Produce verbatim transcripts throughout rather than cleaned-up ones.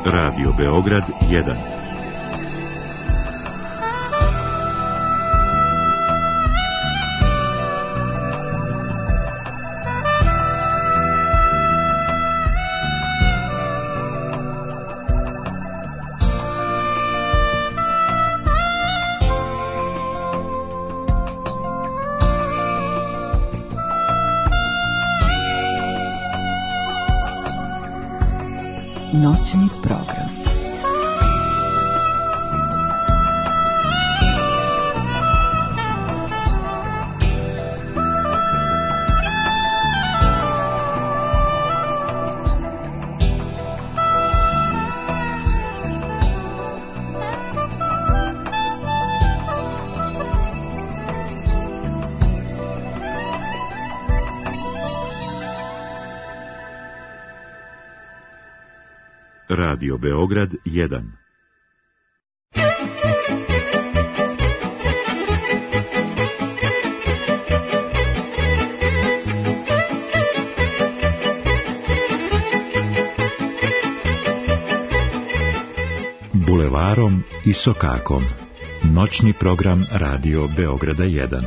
Radio Beograd jedan. Noćni program. Radio Beograd jedan. Bulevarom i sokakom. Noćni program Radio Beograda jedan.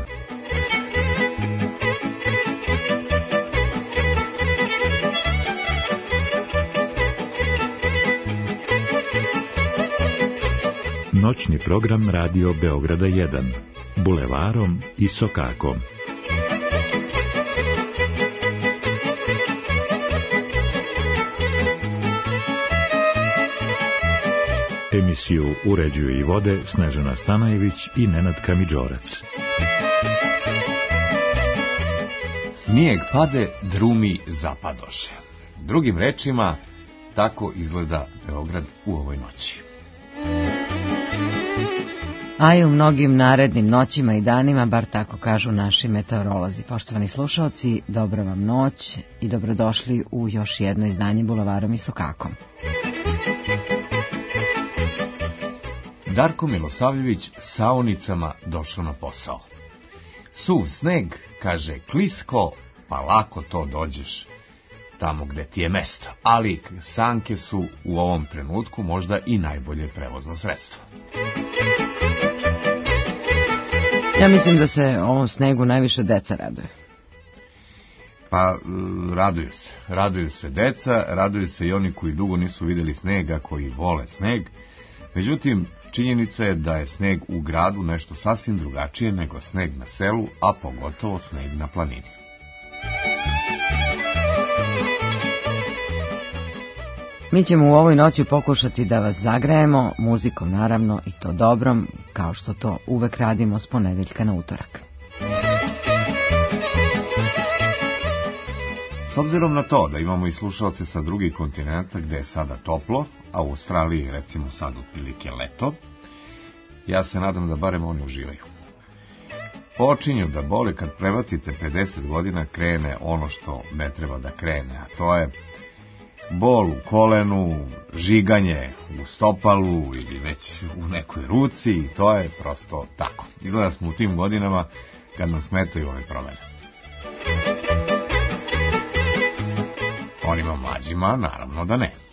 Noćni program Radio Beograda jedan. Bulevarom i sokakom. Emisiju uređuju i vode Snežana Stanojević i Nenad Kamidžorac. Snijeg pade, drumi zapadoše. Drugim rečima, tako izgleda Beograd u ovoj noći. A i u mnogim narednim noćima i danima, bar tako kažu naši meteorolozi. Poštovani slušaoci, dobro vam noć i dobrodošli u još jedno izdanje Bulevarom i sokakom. Darko Milosavljević saonicama došao na posao. Suv sneg, kaže klisko, pa lako to dođeš tamo gde ti je mesto. Ali sanke su u ovom trenutku možda i najbolje prevozno sredstvo. Ja mislim da se ovom snegu najviše deca raduje. Pa, raduju se. Raduju se deca, raduju se i oni koji dugo nisu vidjeli snega, koji vole sneg. Međutim, činjenica je da je sneg u gradu nešto sasvim drugačije nego sneg na selu, a pogotovo sneg na planini. Mi ćemo u ovoj noći pokušati da vas zagrejemo, muzikom naravno i to dobrom, kao što to uvek radimo s ponedeljka na utorak. S obzirom na to da imamo i slušalce sa drugih kontinenta gde je sada toplo, a u Australiji recimo sad otprilike leto, ja se nadam da barem oni uživaju. Počinju da boli kad prebacite pedeset godina, krene ono što ne treba da krene, a to je bol u kolenu, žiganje u stopalu ili već u nekoj ruci, i to je prosto tako. Izgleda smo u tim godinama kad nam smetaju ove promene. Onima mlađima naravno da ne.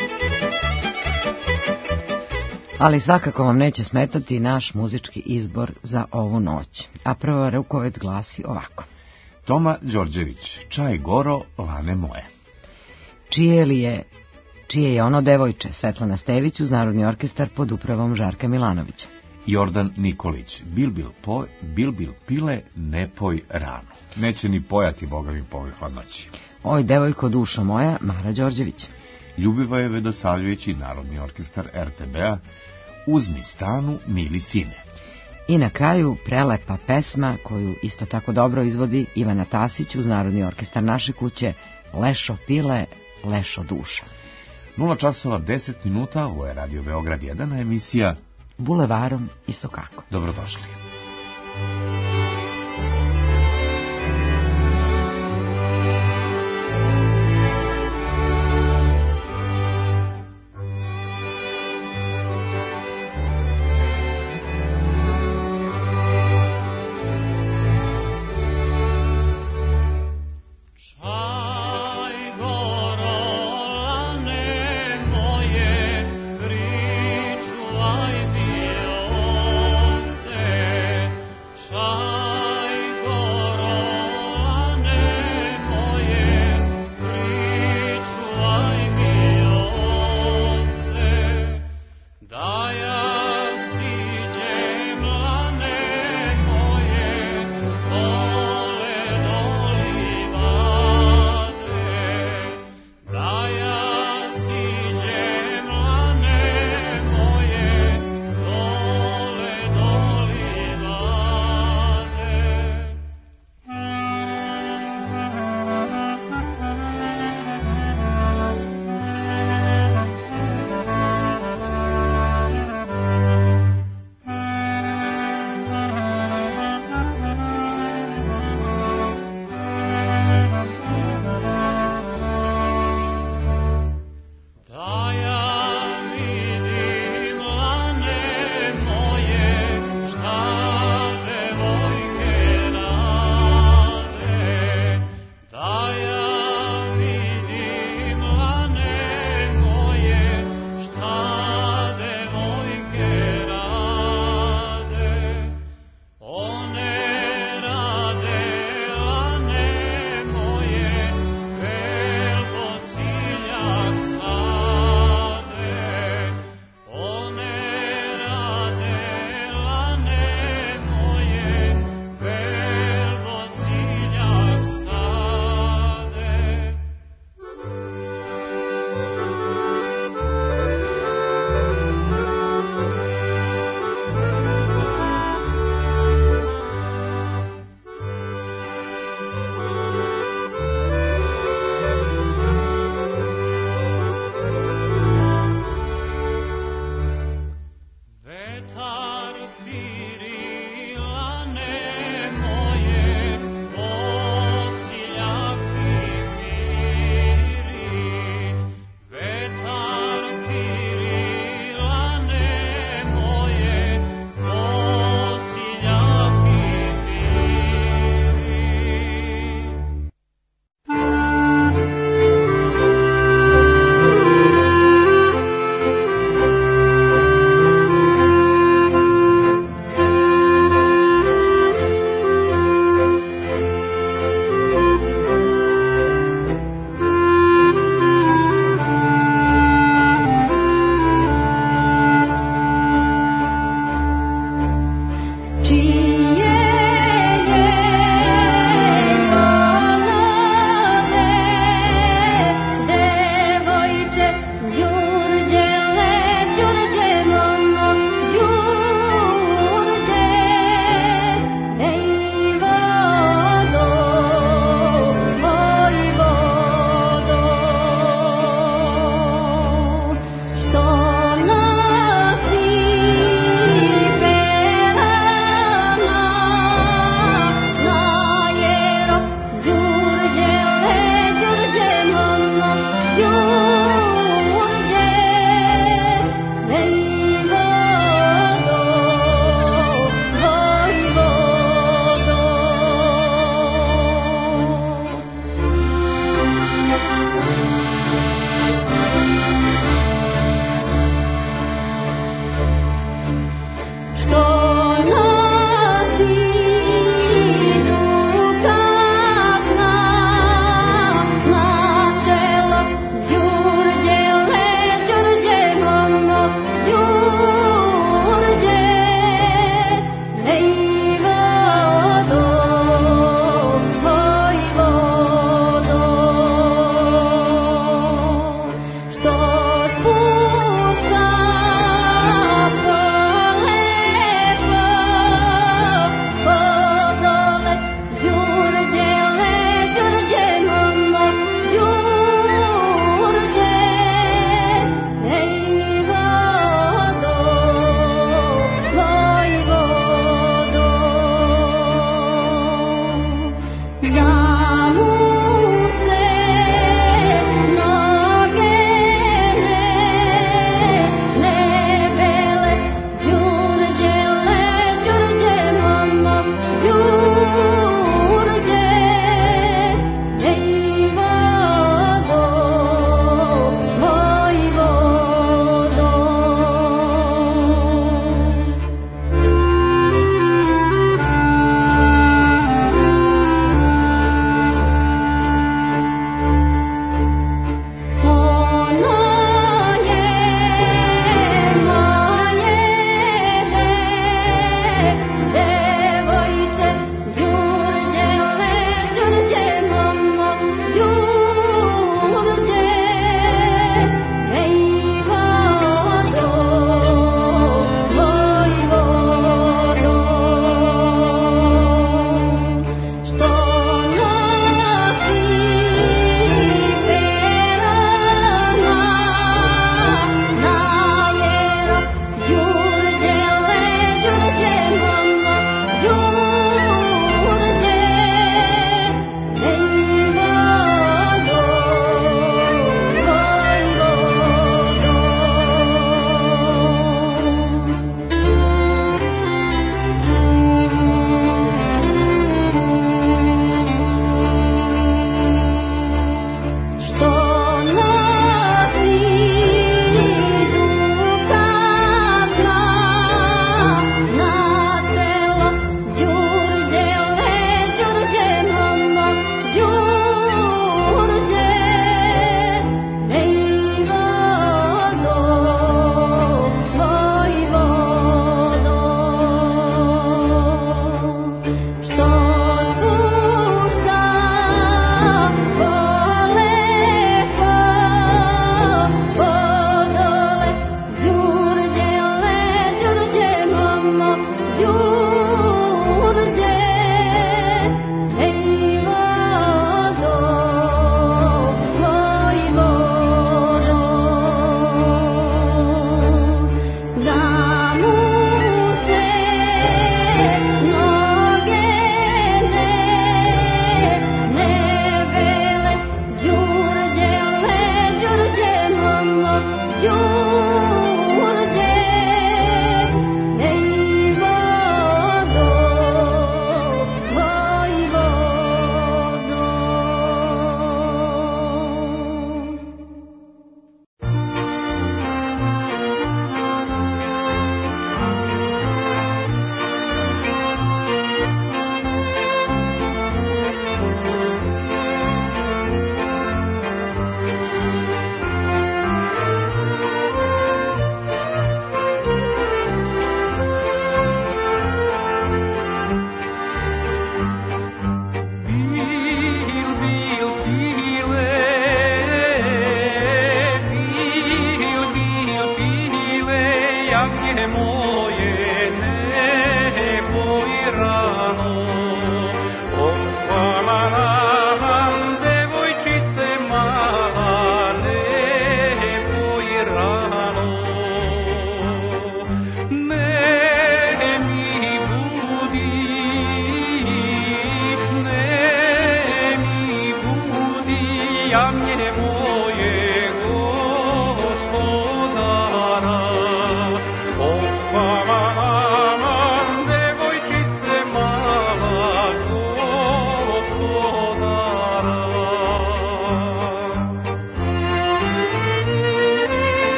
Ali svakako vam neće smetati naš muzički izbor za ovu noć. A prva rukovet glasi ovako. Toma Đorđević, Čaj goro, lane moje. Čije li je, čije je ono devojče? Svetlana Stević uz Narodni orkestar pod upravom Žarka Milanovića. Jordan Nikolić, bil bil poj, bil bil pile, ne poj rano. Neće ni pojati, boga mi, po ovoj hladnoći. Oj, devojko duša moja, Mara Đorđević. Ljubivoje Vedosavljević i Narodni orkestar er te be-a, Uzmi stanu, mili sine. I na kraju prelepa pesma koju isto tako dobro izvodi Ivana Tasić uz Narodni orkestar naše kuće, Lešo pile, lešo duša. nula časova deset minuta, ovo je Radio Beograd jedan, emisija Bulevarom i sokakom. Dobrodošli. Čaj goro, lane moje, janje moje gospodara. O fama devojčice mala gospodara.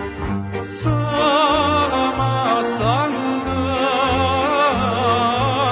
Sama sam ga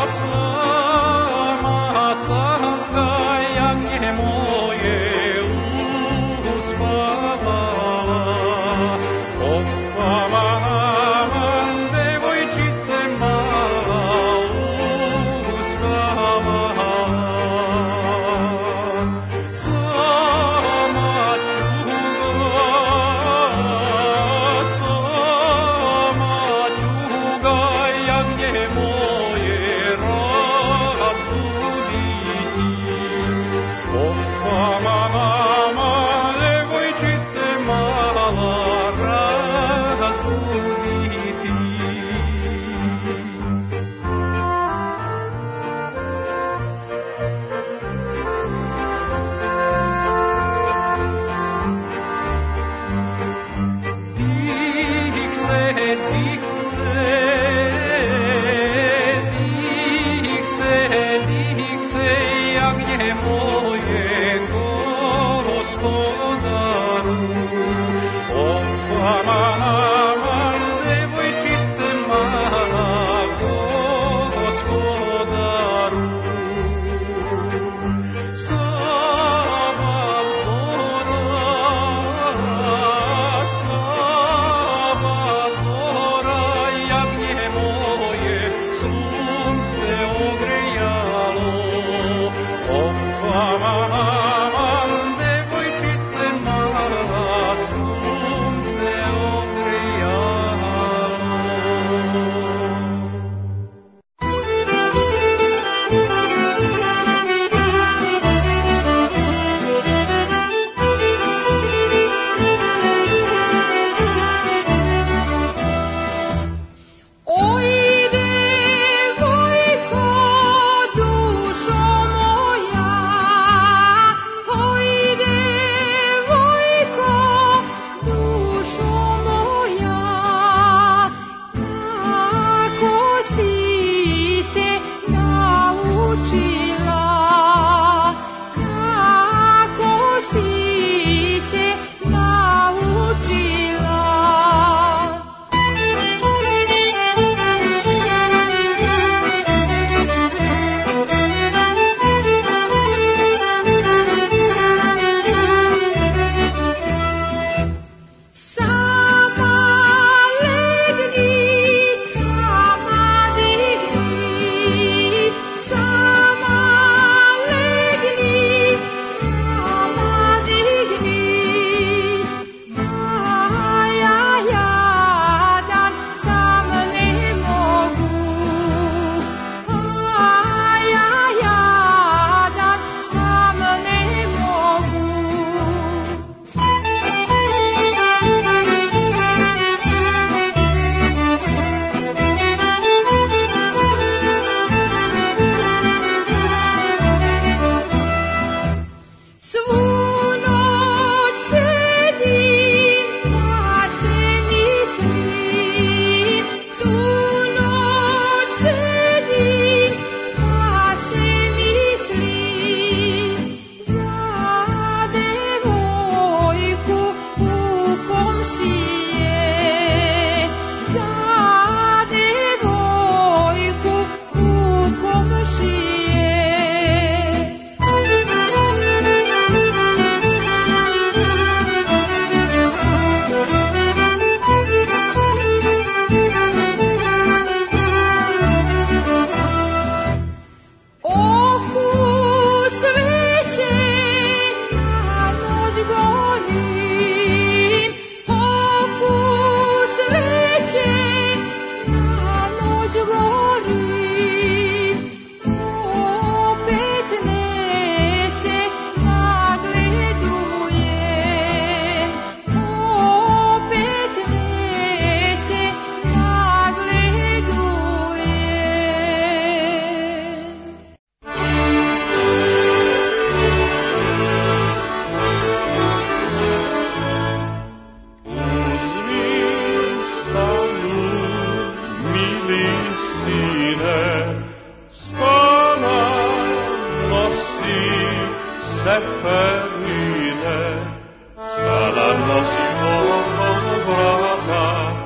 šeferine, sada nosi oko vrata,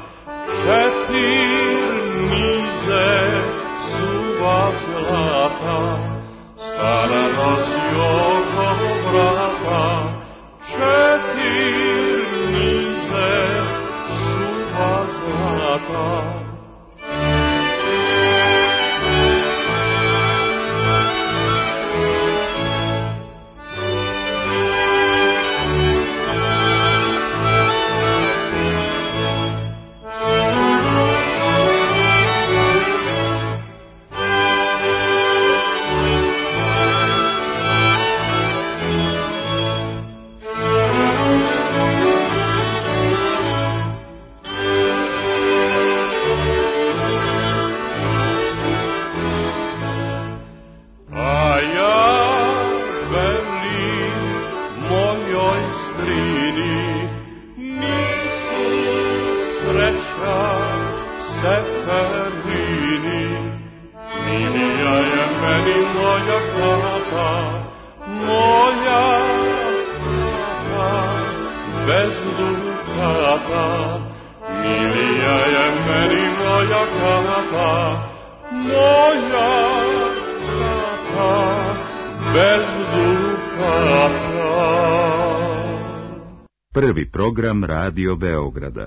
četir nize suva zlata, sada nosi oko vrata, četir nize suva zlata. Prvi program Radio Beograda.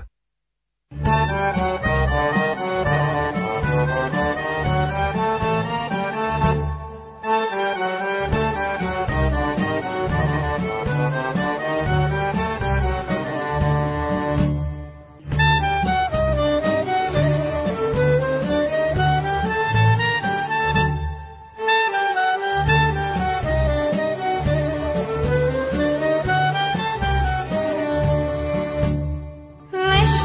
Wish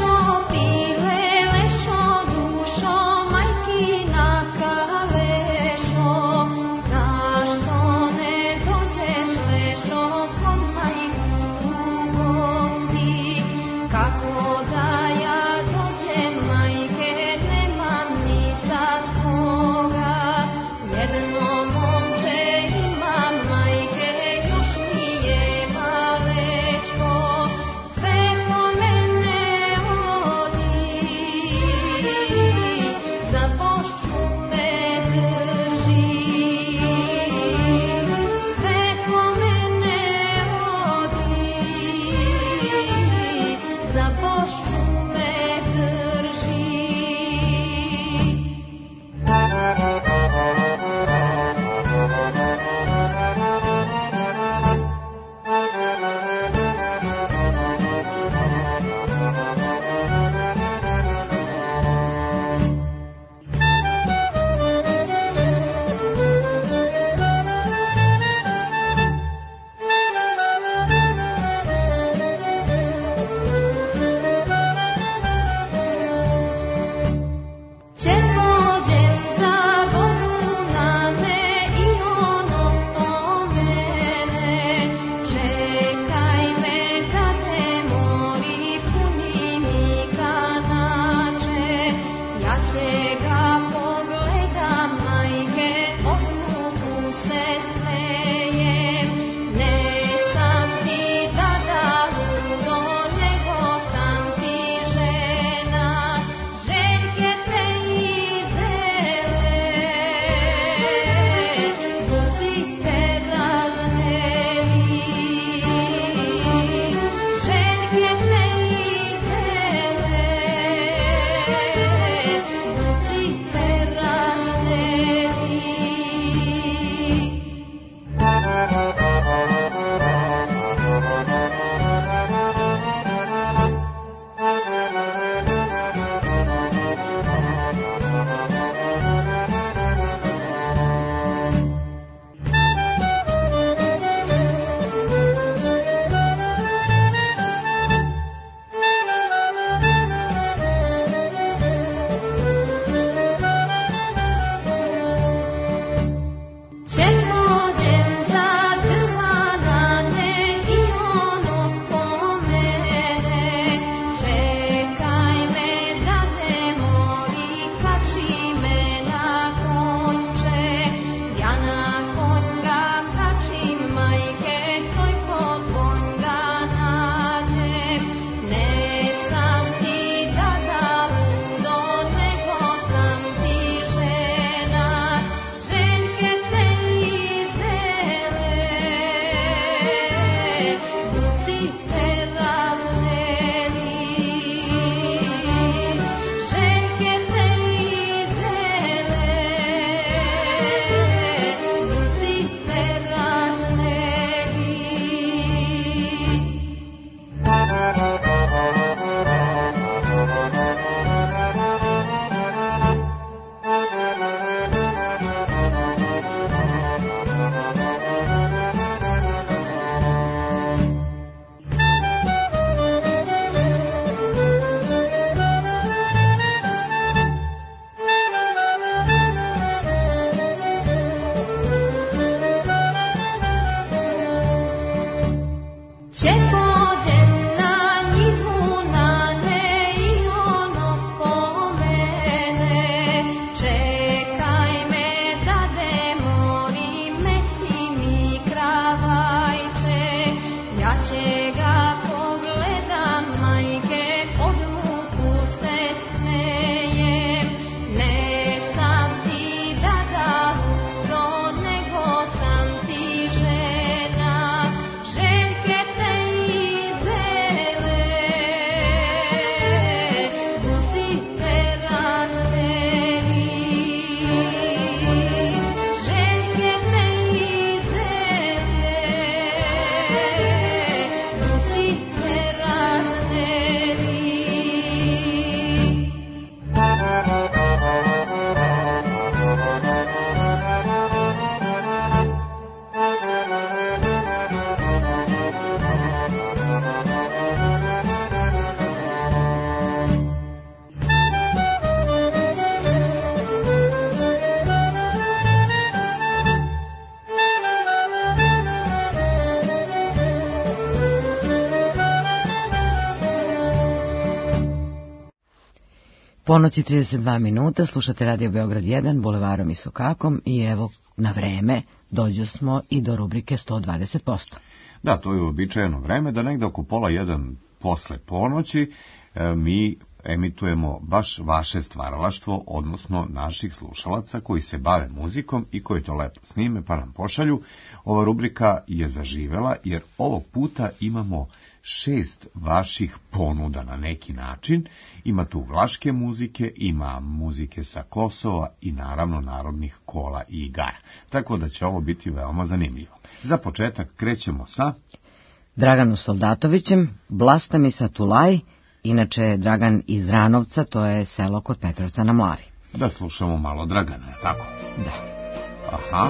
Ponoć i trideset dva minuta, slušate Radio Beograd jedan, bulevarom i Sokakom i evo na vreme dođu smo i do rubrike sto dvadeset posto. Da, to je uobičajeno vreme da negde oko pola jedan posle ponoći e, mi emitujemo baš vaše stvaralaštvo, odnosno naših slušalaca koji se bave muzikom i koji to lepo snime pa nam pošalju. Ova rubrika je zaživela jer ovog puta imamo šest vaših ponuda na neki način. Ima tu vlaške muzike, ima muzike sa Kosova i naravno narodnih kola i igara. Tako da će ovo biti veoma zanimljivo. Za početak krećemo sa Draganu Soldatovićem, Blasta mi Satulaj, inače Dragan iz Ranovca, to je selo kod Petrovca na Mlavi. Da slušamo malo Dragana, je tako? Da. Aha.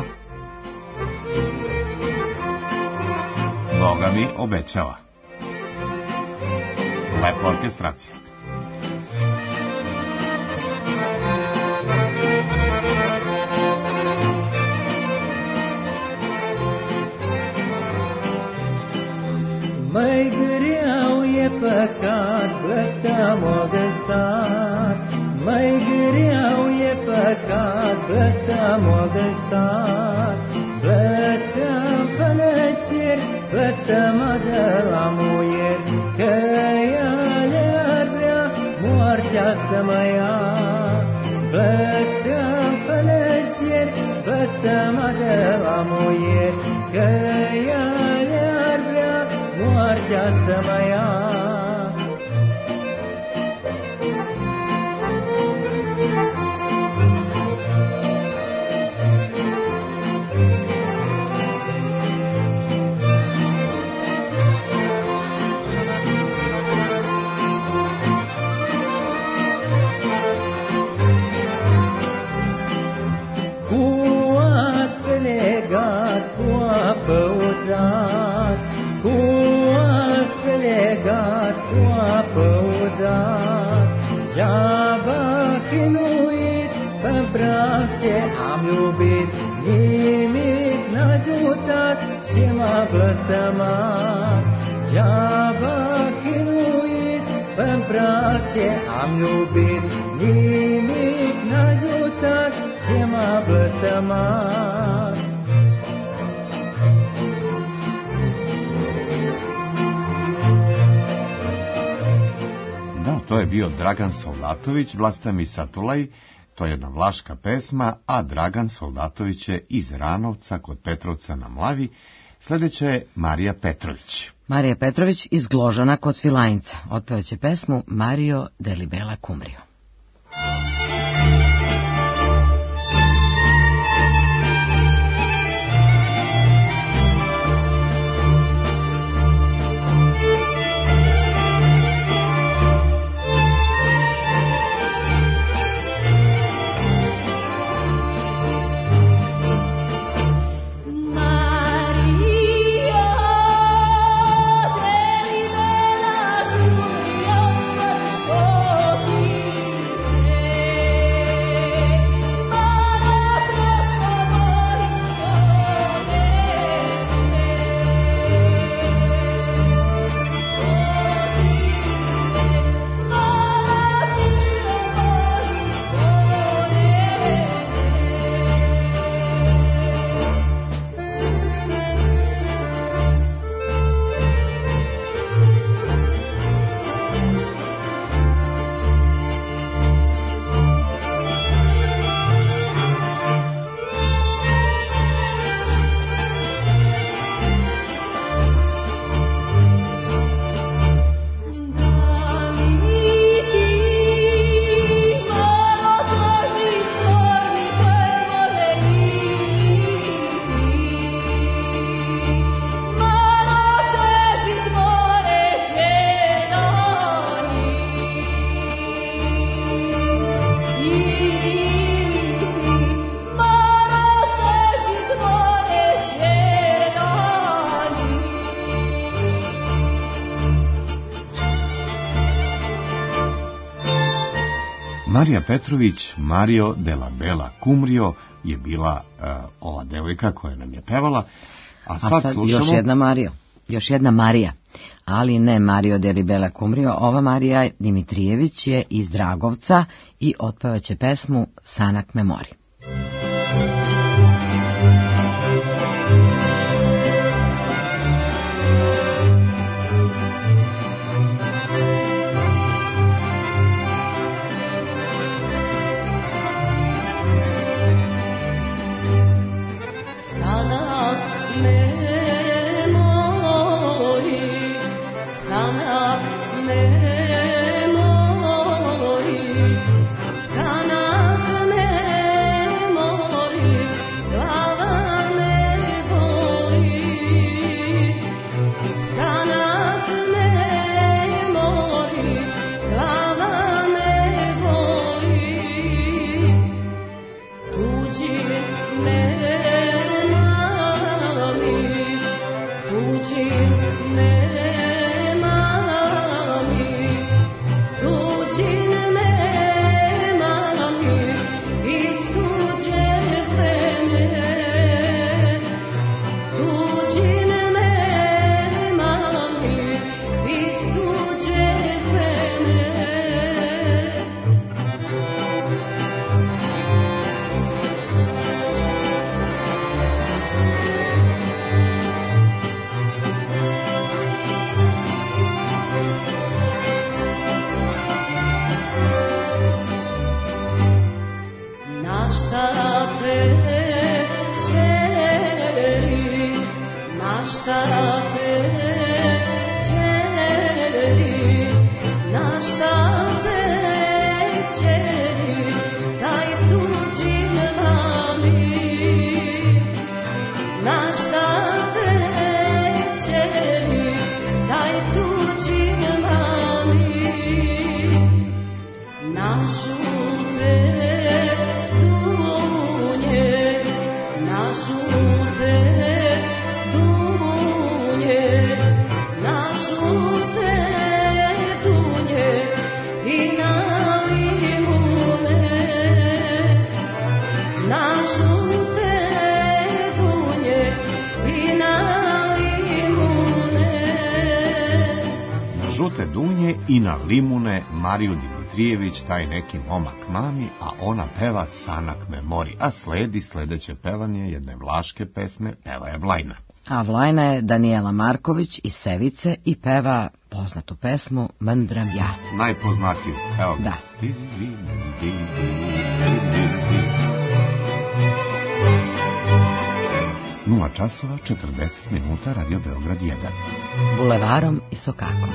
Boga mi obećava. Lepa orkestracija. Mai greu e păcat, blăstăm-o de sat. Mai greu e păcat, blăstăm-o de sat. Blăstăm până cer, blăstăm-o de la muier, că ea le-ar vrea moartea să mă ia. Blăstăm până cer, blăstăm-o de la muier, că ea le-ar vrea moartea să mă ia. Degeaba chinuit pe brațe am iubit, nimic n-a ajutat și m-a blăstămat. Degeaba chinuit pe brațe am iubit, nimic n-a ajutat și m-a blăstămat. To je bio Dragan Soldatović, Blasta mi Satulaj, to je jedna vlaška pesma, a Dragan Soldatović je iz Ranovca kod Petrovca na Mlavi. Sljedeća je Marija Petrović. Marija Petrović iz Gložana kod Svilajnca. Otpevaće pesmu Mario de Libela Kumrio. Marija Petrović, Mario de la Bela Kumrio je bila uh, ova devojka koja nam je pevala. A sad, a sad slušamo... još jedna Mario, još jedna Marija. ali ne Mario de Ribela Kumrio. Ova Marija Dimitrijević je iz Dragovca i otpevaće pesmu Sanak me mori. I na limune Mariju Dimitrijević, taj neki momak mami, a ona peva Sanak me mori, a sledi sledeće pevanje jedne vlaške pesme, peva je Vlajna. A Vlajna je Danijela Marković iz Sevice i peva poznatu pesmu Mndram ja. Najpoznatiju, evo ga. Da. Nula časova, četrdeset minuta, Radio Beograd jedan. Bulevarom i sokakom.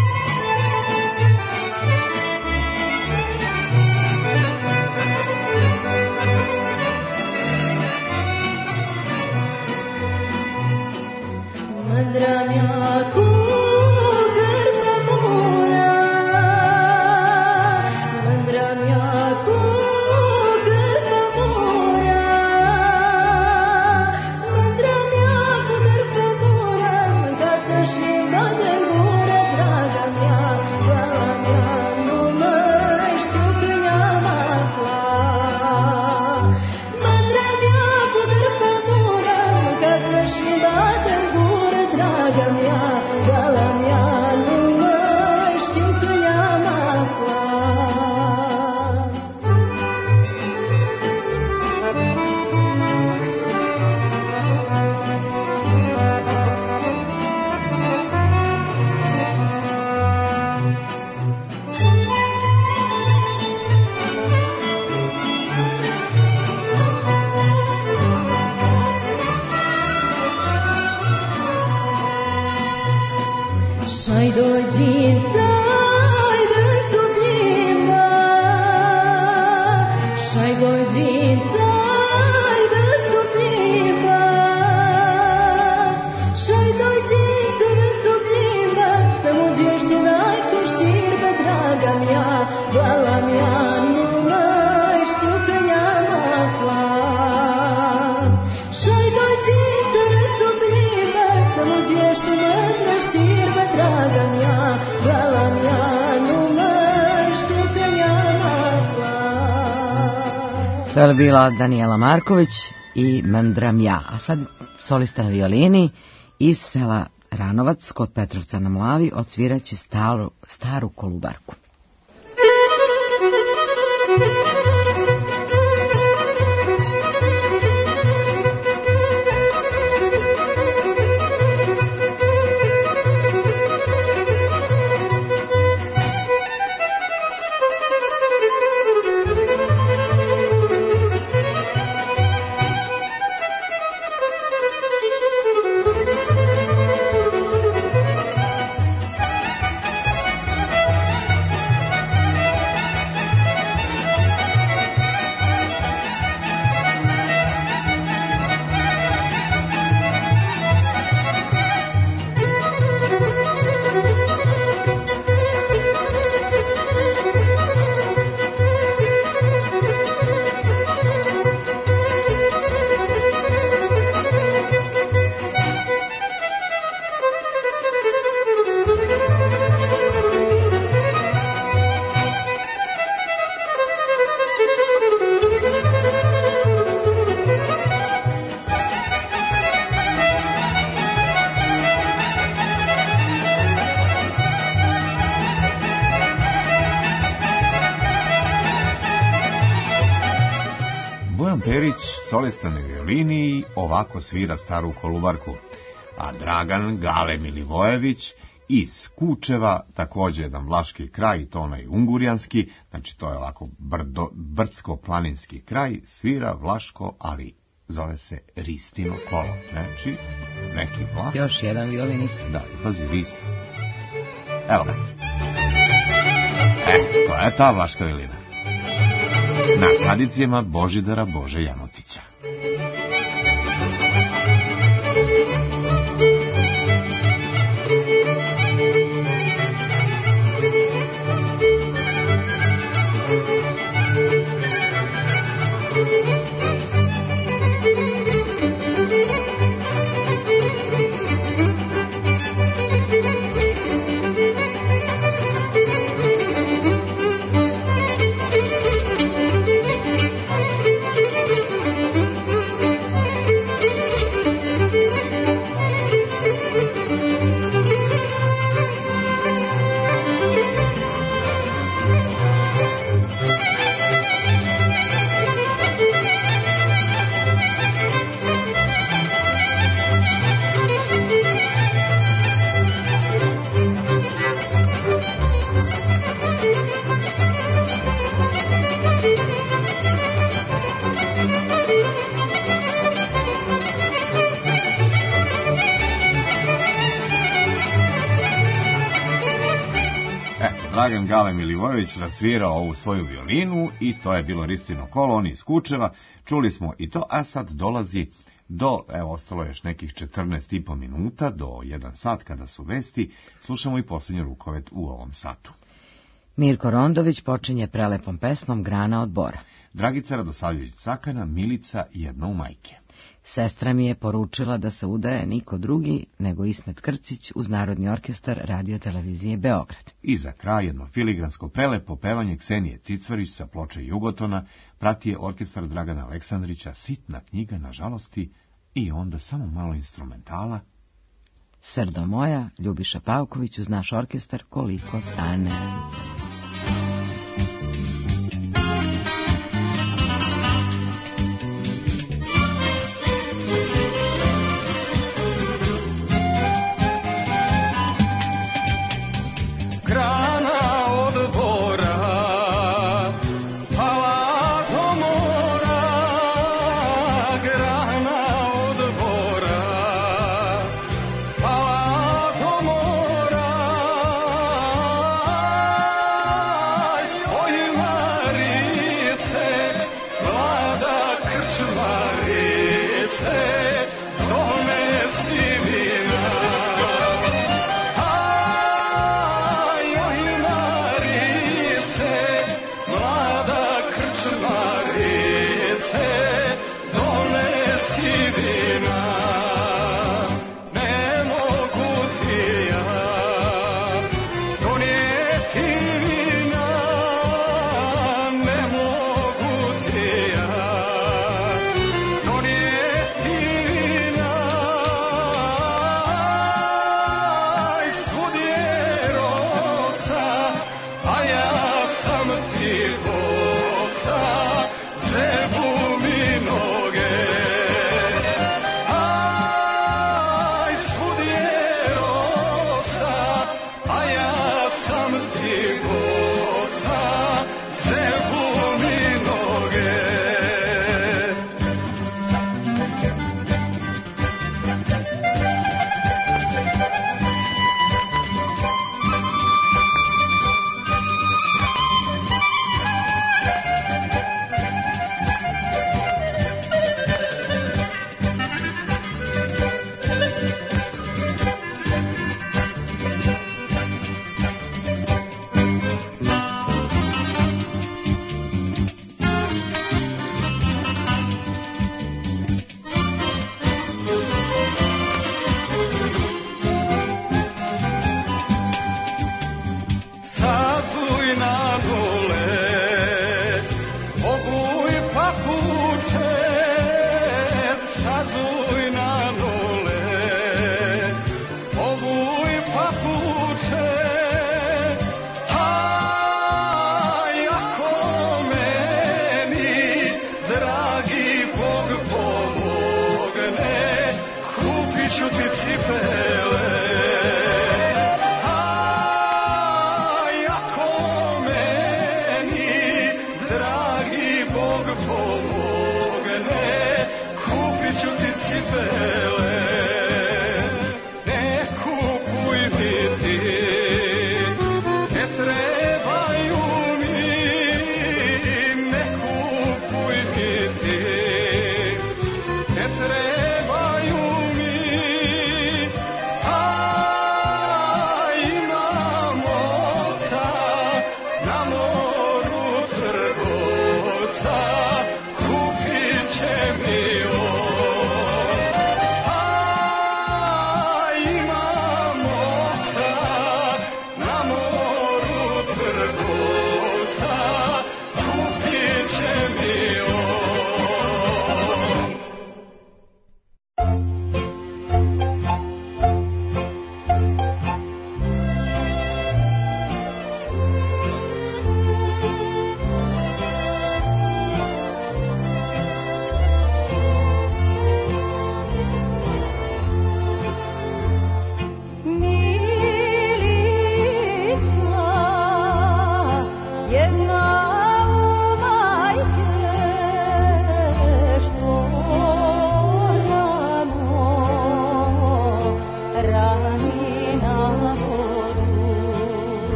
Mndram ja ko grba mora, mndram ja ko grba mora, mndram ja ko grba mora, kad se šima ne mora, draga mja, hvala mja, no maj šćukinja makla. Mndram ja ko grba mora, kad se šima ne mora, draga mja, hvala mja, no maj šćukinja makla. Šaj dođinca, ajde subljima, šaj dođinca, ajde subljima, šaj dođinca, ajde subljima, samo dještina i košćirba, draga mja, hvala mja, no maj šćukinja makla. Šaj dođinca, ajde subljima, samo dještina i košćirba, draga mja, hvala mja, no maj šćukinja makla. To je bila Danijela Marković i Mndram ja. A sad solista na violini iz sela Ranovac kod Petrovca na Mlavi odsviraće staru, staru Kolubarku. Solista na violini ovako svira staru Kolubarku, a Dragan Gale Milivojević iz Kučeva, također jedan vlaški kraj, to onaj ungurjanski, znači to je ovako brdo, brdsko-planinski kraj, svira vlaško, ali zove se Ristino kolo, znači neki vlah. Još jedan violinista. Da, pazi, Rista. Evo ga. E, to je ta vlaška violina. Na tradicijama Božidara Bože Janocića. Dragan Gale Milivojević rasvirao ovu svoju violinu i to je bilo Ristino kolo, on iz Kučeva, čuli smo i to, a sad dolazi do, evo, ostalo još nekih četrnaest i po minuta, do jedan sat kada su vesti, slušamo i posljednji rukovet u ovom satu. Mirko Rondović počinje prelepom pesmom Grana od bora. Dragica Radosavljević-Cakana, Milica jedna u majke. Sestra mi je poručila da se udaje niko drugi nego Ismet Krcić uz Narodni orkestar Radio televizije Beograd. I za kraj jedno filigransko prelepo pevanje Ksenije Cicvarić sa ploče Jugotona, prati je orkestar Dragana Aleksandrića, Sitna knjiga na žalosti i onda samo malo instrumentala. Srdo moja, Ljubiša Pavković uz naš orkestar Koliko stane.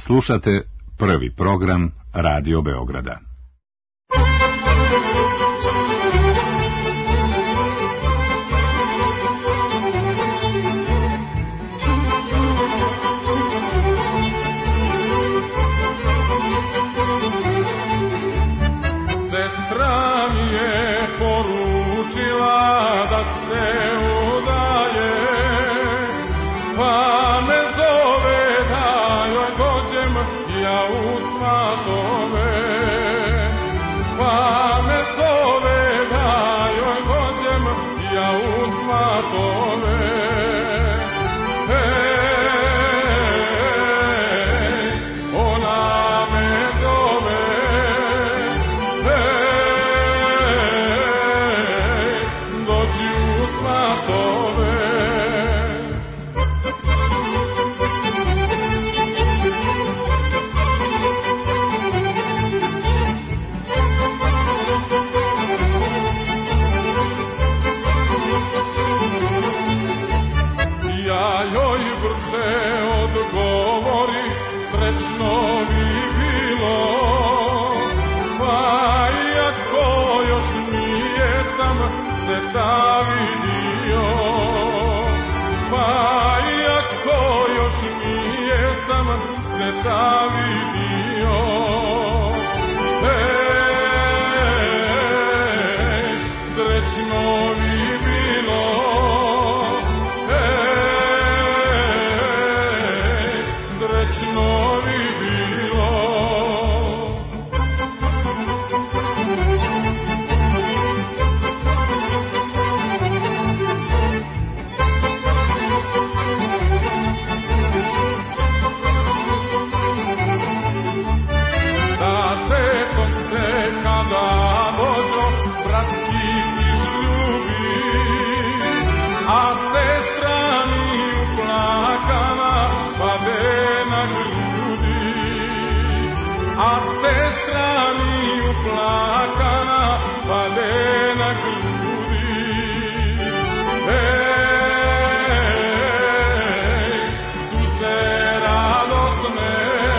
Slušate prvi program Radio Beograda. Sestra mi je poručila da se udaje, pa me zove da joj dođem ja u svatove, pa me zove da joj dođem ja u svatove. Da vidio, pa iako još nijesam se da vidio, ej, srećno bi bilo, ej, srećno bi bilo. A sestra mi uplakana pade na grudi. Ej, suze radosne,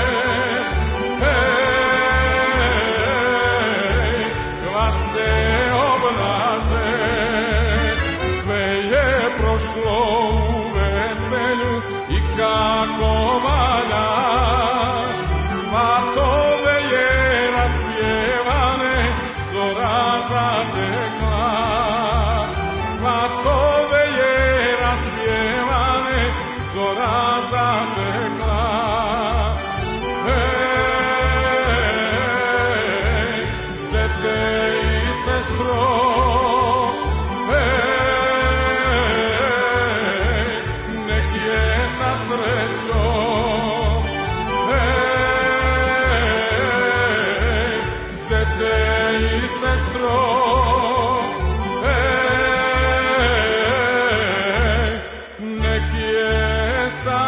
ej, glase oblaze, sve je prošlo u veselju i kako valja. Svatove je raspjevane, zora zatekla. Svatove je raspjevane, zora zatekla. Ej, sete i sestro, ej, nek je sa srećom. Sete i sestro, ej, nek je sa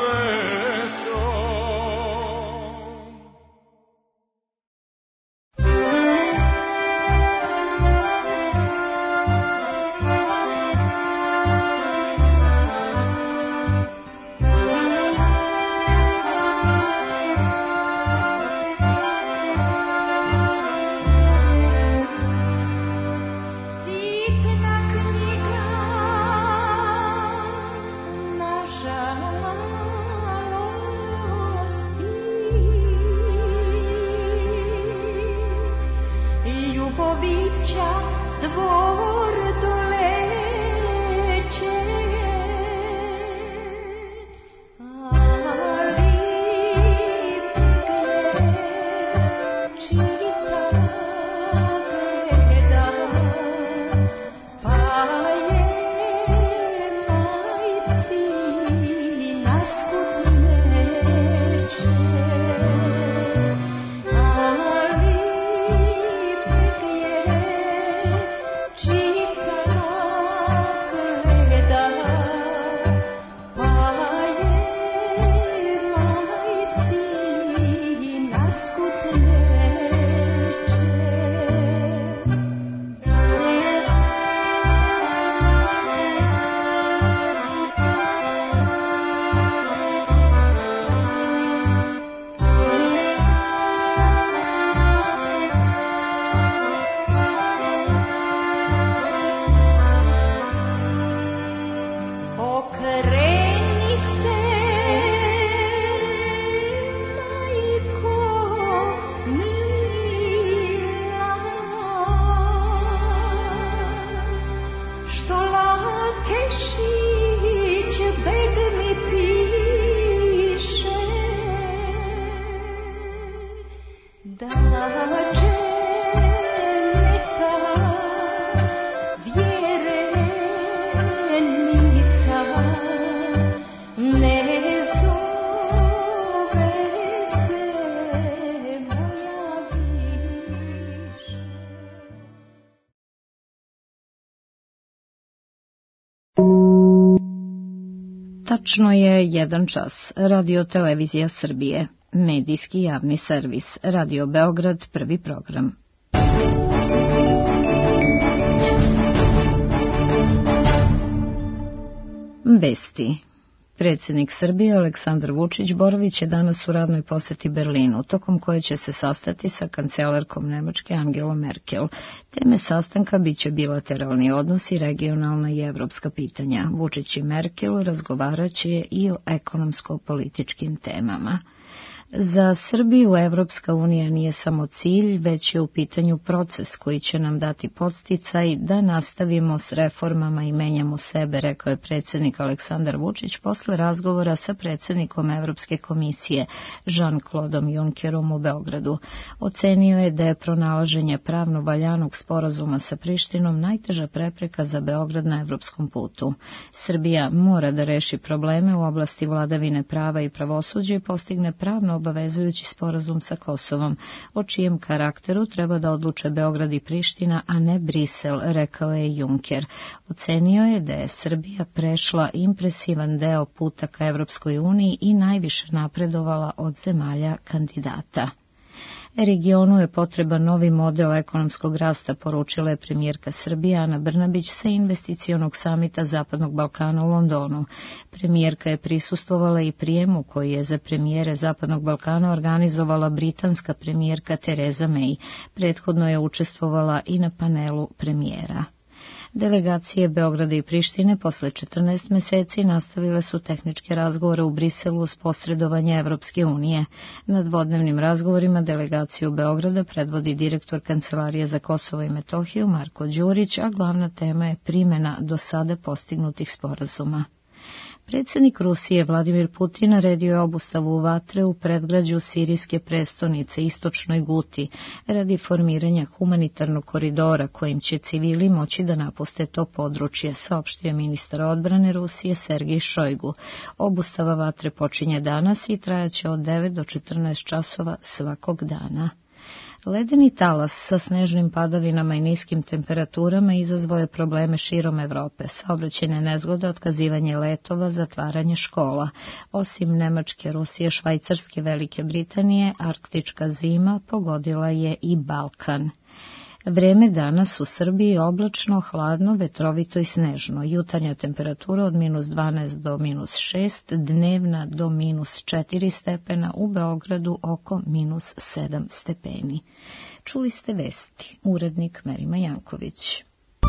srećom. Tačno je jedan čas. Radio Televizija Srbije. Medijski javni servis. Radio Beograd, prvi program. Vesti. Predsjednik Srbije Aleksandar Vučić boravit će danas u radnoj posjeti Berlinu, tokom koje će se sastati sa kancelarkom Nemačke Angelom Merkel. Teme sastanka biće bilateralni odnosi, regionalna i evropska pitanja. Vučić i Merkel razgovarat će i o ekonomsko-političkim temama. Za Srbiju Evropska unija nije samo cilj, već je u pitanju proces koji će nam dati podsticaj da nastavimo s reformama i menjamo sebe, rekao je predsjednik Aleksandar Vučić posle razgovora sa predsjednikom Evropske komisije Jean-Claudeom Junckerom u Beogradu. Ocenio je da je pronalaženje pravno valjanog sporazuma sa Prištinom najteža prepreka za Beograd na evropskom putu. Srbija mora da reši probleme u oblasti vladavine prava i pravosuđa i postigne pravno obavezujući sporazum sa Kosovom, o čijem karakteru treba da odluče Beograd i Priština, a ne Brisel, rekao je Juncker. Ocenio je da je Srbija prešla impresivan deo puta ka Evropskoj uniji i najviše napredovala od zemalja kandidata. Regionu je potreban novi model ekonomskog rasta, poručila je premijerka Srbije Ana Brnabić sa investicionog samita Zapadnog Balkana u Londonu. Premijerka je prisustvovala i prijemu koji je za premijere Zapadnog Balkana organizovala britanska premijerka Tereza May. Prethodno je učestvovala i na panelu premijera. Delegacije Beograda i Prištine posle četrnaest meseci nastavile su tehničke razgovore u Briselu uz posredovanje Evropske unije. Na dvodnevnim razgovorima delegaciju Beograda predvodi direktor Kancelarije za Kosovo i Metohiju Marko Đurić, a glavna tema je primjena do sada postignutih sporazuma. Predsjednik Rusije Vladimir Putin naredio je obustavu vatre u predgrađu sirijske prestonice istočnoj Guti radi formiranja humanitarnog koridora kojim će civili moći da napuste to područje, saopštio je ministar odbrane Rusije Sergej Šojgu. Obustava vatre počinje danas i trajaće od devet do četrnaest časova svakog dana. Ledeni talas sa snežnim padavinama i niskim temperaturama izazvao je probleme širom Evrope, saobraćajne nezgode, otkazivanje letova, zatvaranje škola. Osim Nemačke, Rusije, Švajcarske, Velike Britanije, arktička zima pogodila je i Balkan. Vreme danas u Srbiji oblačno, hladno, vetrovito i snežno. Jutarnja temperatura od minus dvanaest do minus šest, dnevna do minus četiri stepena, u Beogradu oko minus sedam stepeni. Čuli ste vesti. Urednik Merima Janković.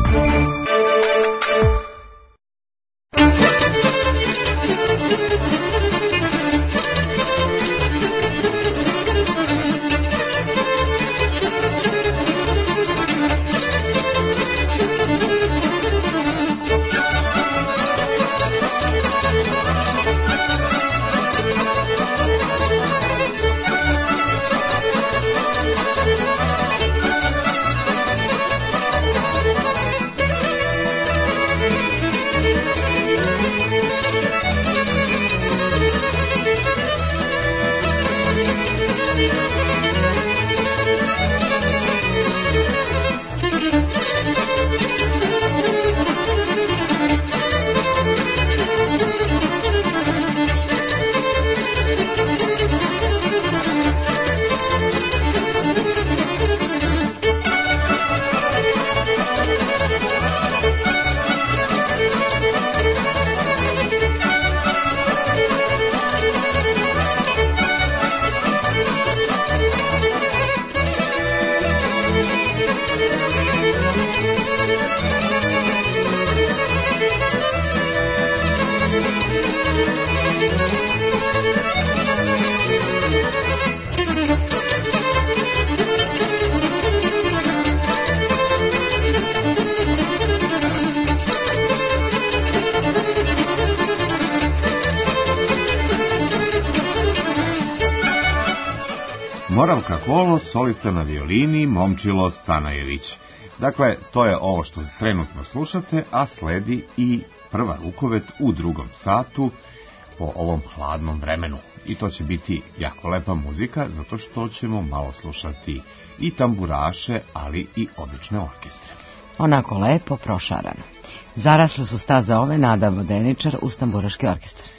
Moravka Kolo, solista na violini, Momčilo Stanajević. Dakle, to je ovo što trenutno slušate, a sledi i prva rukovet u drugom satu po ovom hladnom vremenu. I to će biti jako lepa muzika, zato što ćemo malo slušati i tamburaše, ali i obične orkestre. Onako lepo prošarano. Zarasle su staza ove Nada Vodeničar uz tamburaški orkestar.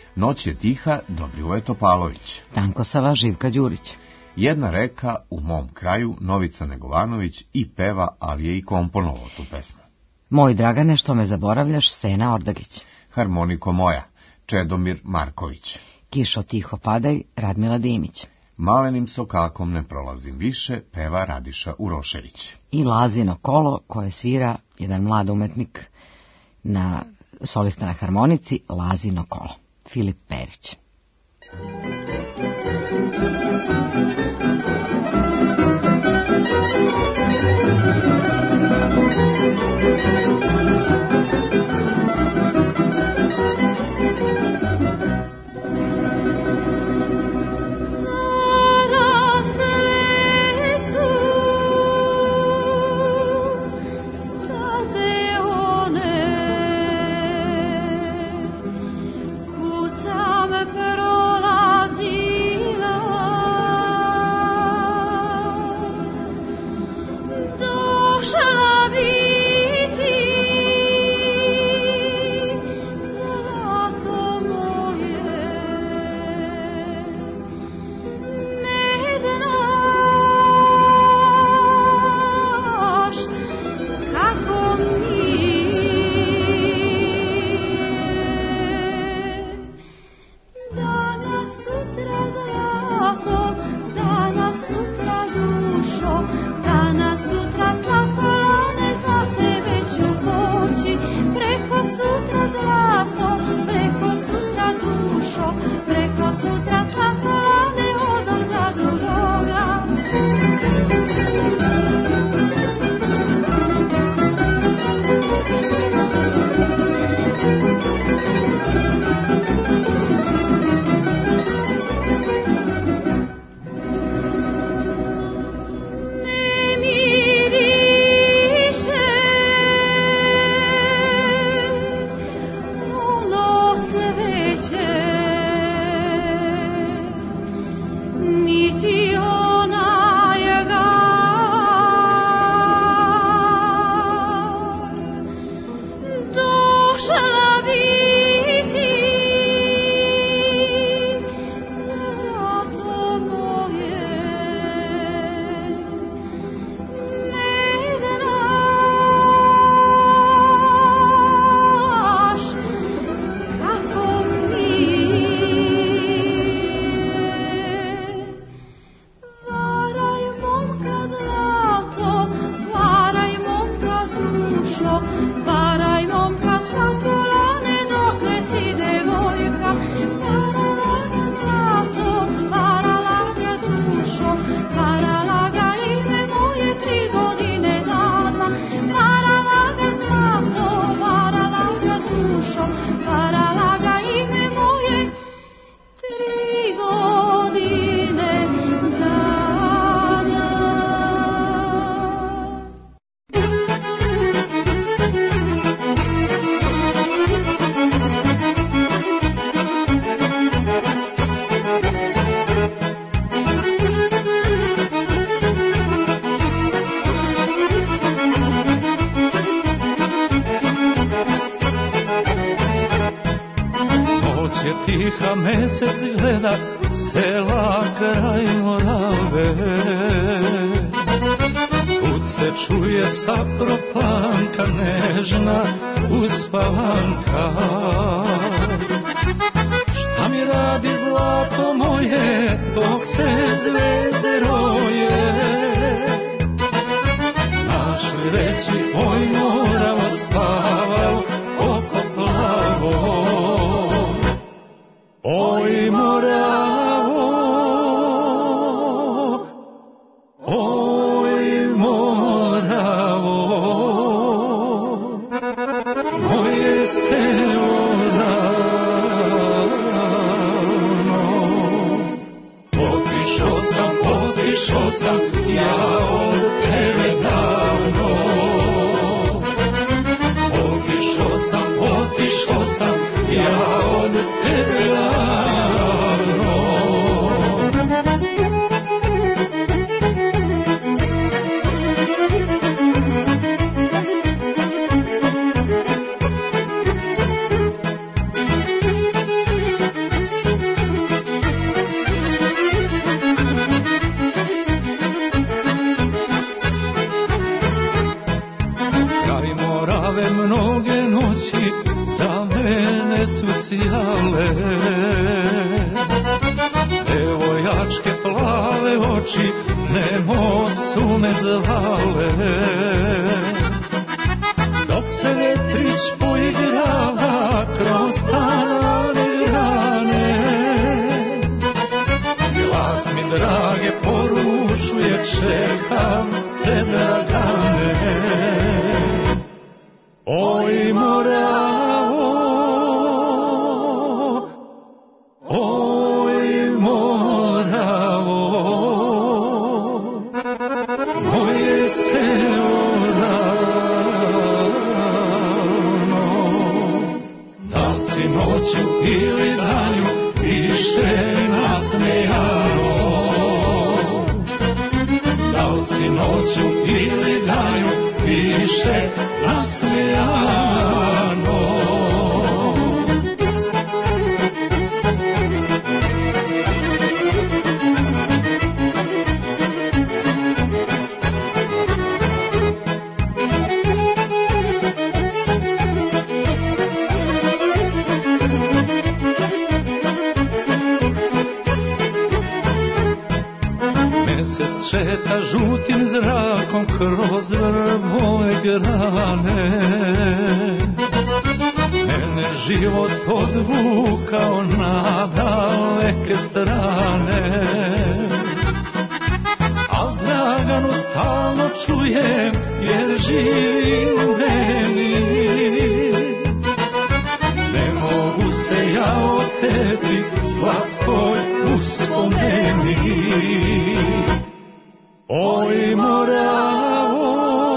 Noć je tiha, Dobrivoje Topalović. Tankosava Živka Đurić. Jedna reka u mom kraju, Novica Negovanović i peva, ali je i komponovao tu pesmu. Moj Dragane, što me zaboravljaš, Sena Ordagić. Harmoniko moja, Čedomir Marković. Kišo tiho padaj, Radmila Dimić. Malenim sokakom ne prolazim više, peva Radiša Urošević. I Lazino kolo, koje svira jedan mlad umetnik na solista na harmonici, Lazino kolo, Filip Perić. tiha mesec gleda sela kraj Morave. Sud se čuje sa propanka nežna uspavanka. Šta mi radi zlato moje dok se zvezde roje? Znaš li reći oj Moravo spavao oko plavo? Oj Moravo, oj Moravo, moje selo ravno. Otišao sam, otišao sam, ja od tebe davno. Otišao sam, otišao sam, ja od tebe davno. noći nemo su me zvale. Dok se vetrić poigrava kroz tanane grane, glas mi drage poručuje, čekam te Dragane. Oj Moravo, oj Moravo, moje selo ravno. Da li si noću ili danju više nasmejano, da li si noću ili danju više nasmejano. Šeta žutim zrakom kroz vrbove grane, mene život odvukao na daleke strane. Al Draganu stalno čujem, jer živi u meni, ne mogu se ja oteti slatkoj uspomeni. Oj Moravo,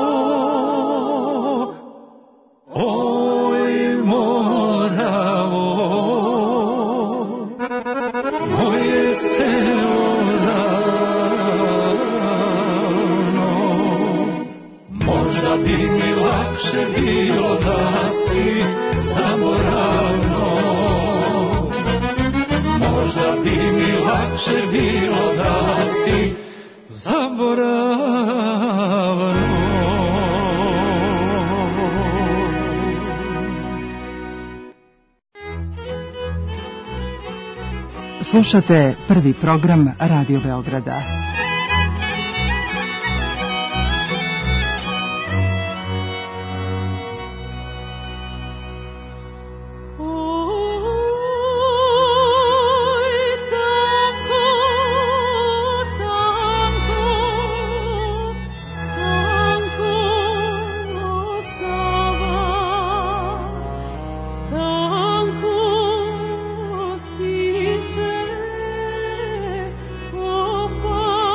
oj Moravo, moje selo ravno. Možda bi mi lakše bilo da si zaboravno, možda bi mi lakše bilo da si zaboravno. Slušate prvi program Radio Beograda. Oh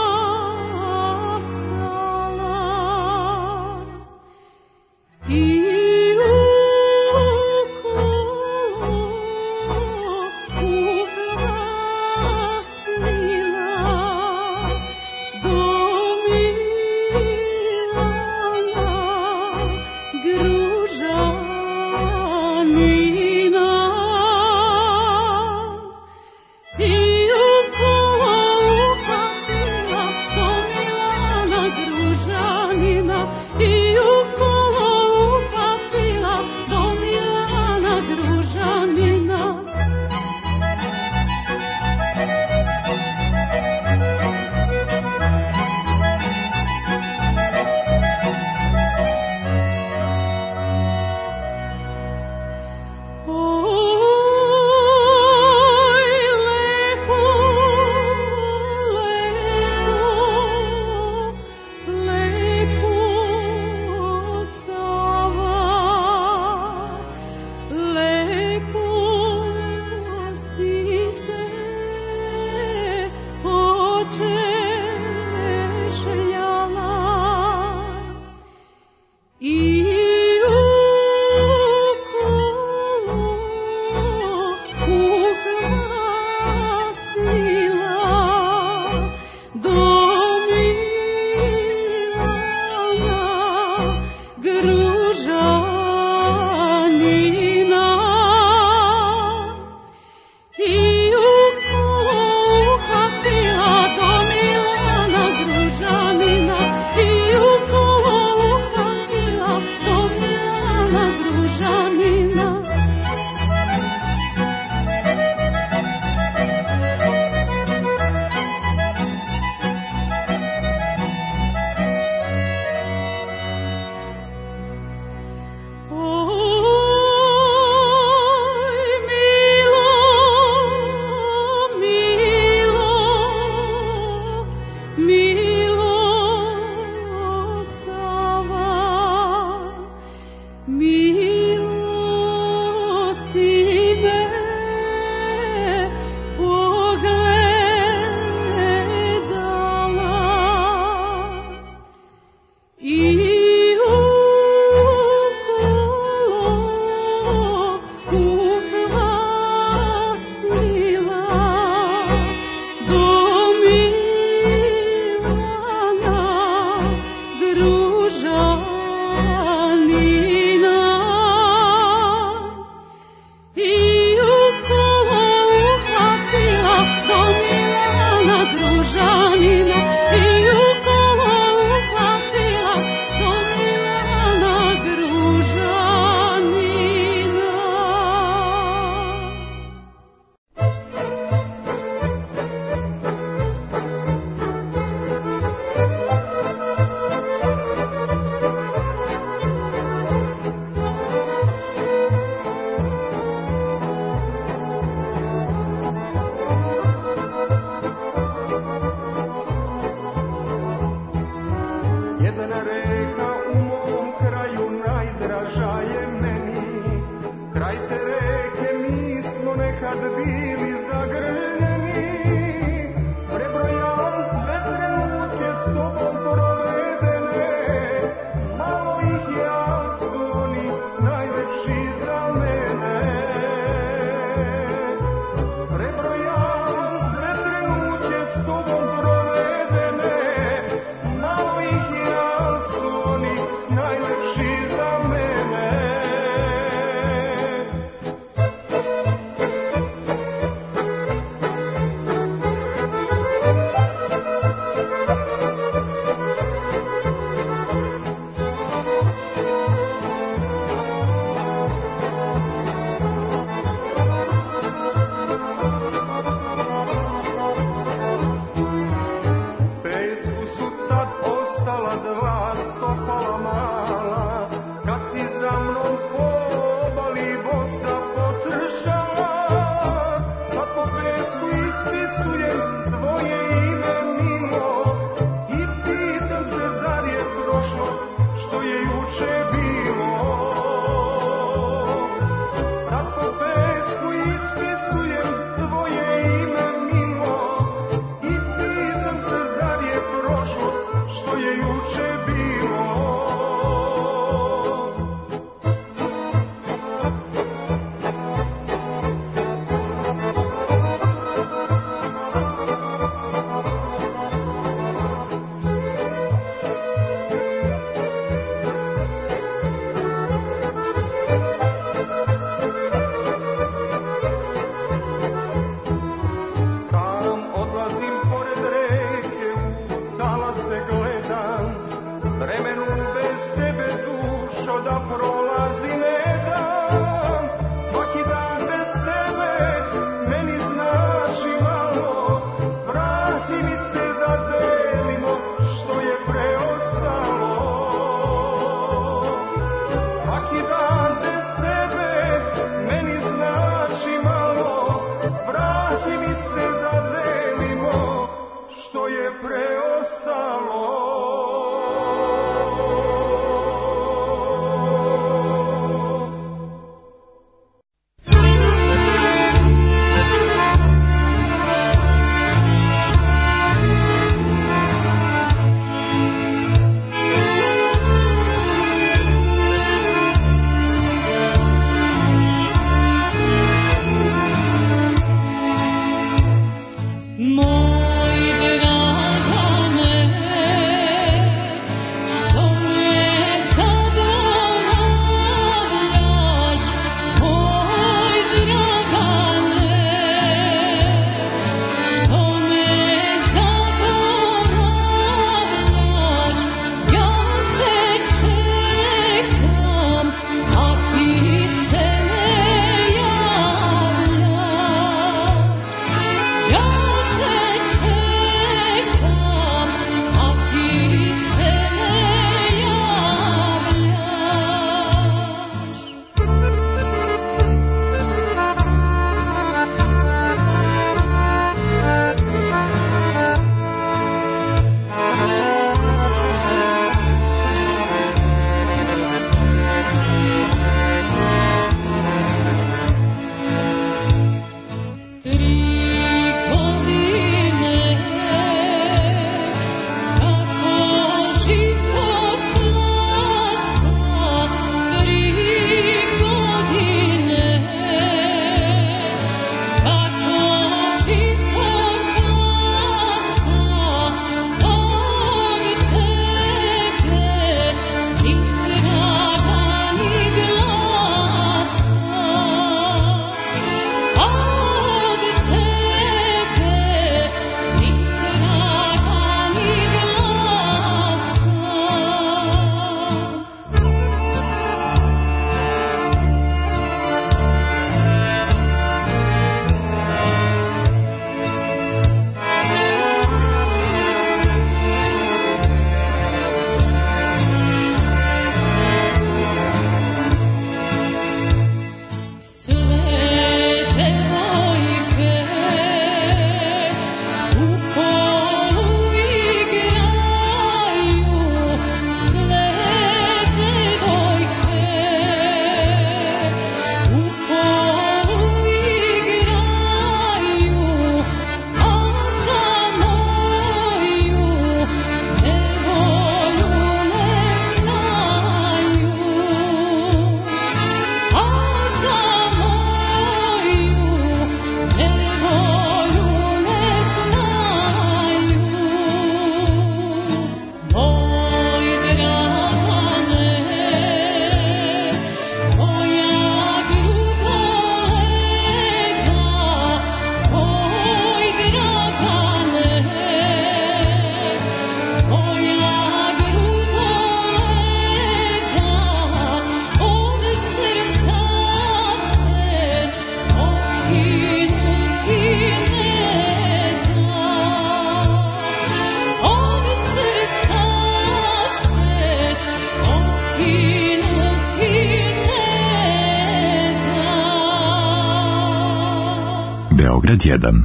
Beograd jedan.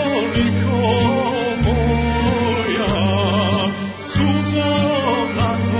Harmoniko moja, suzo na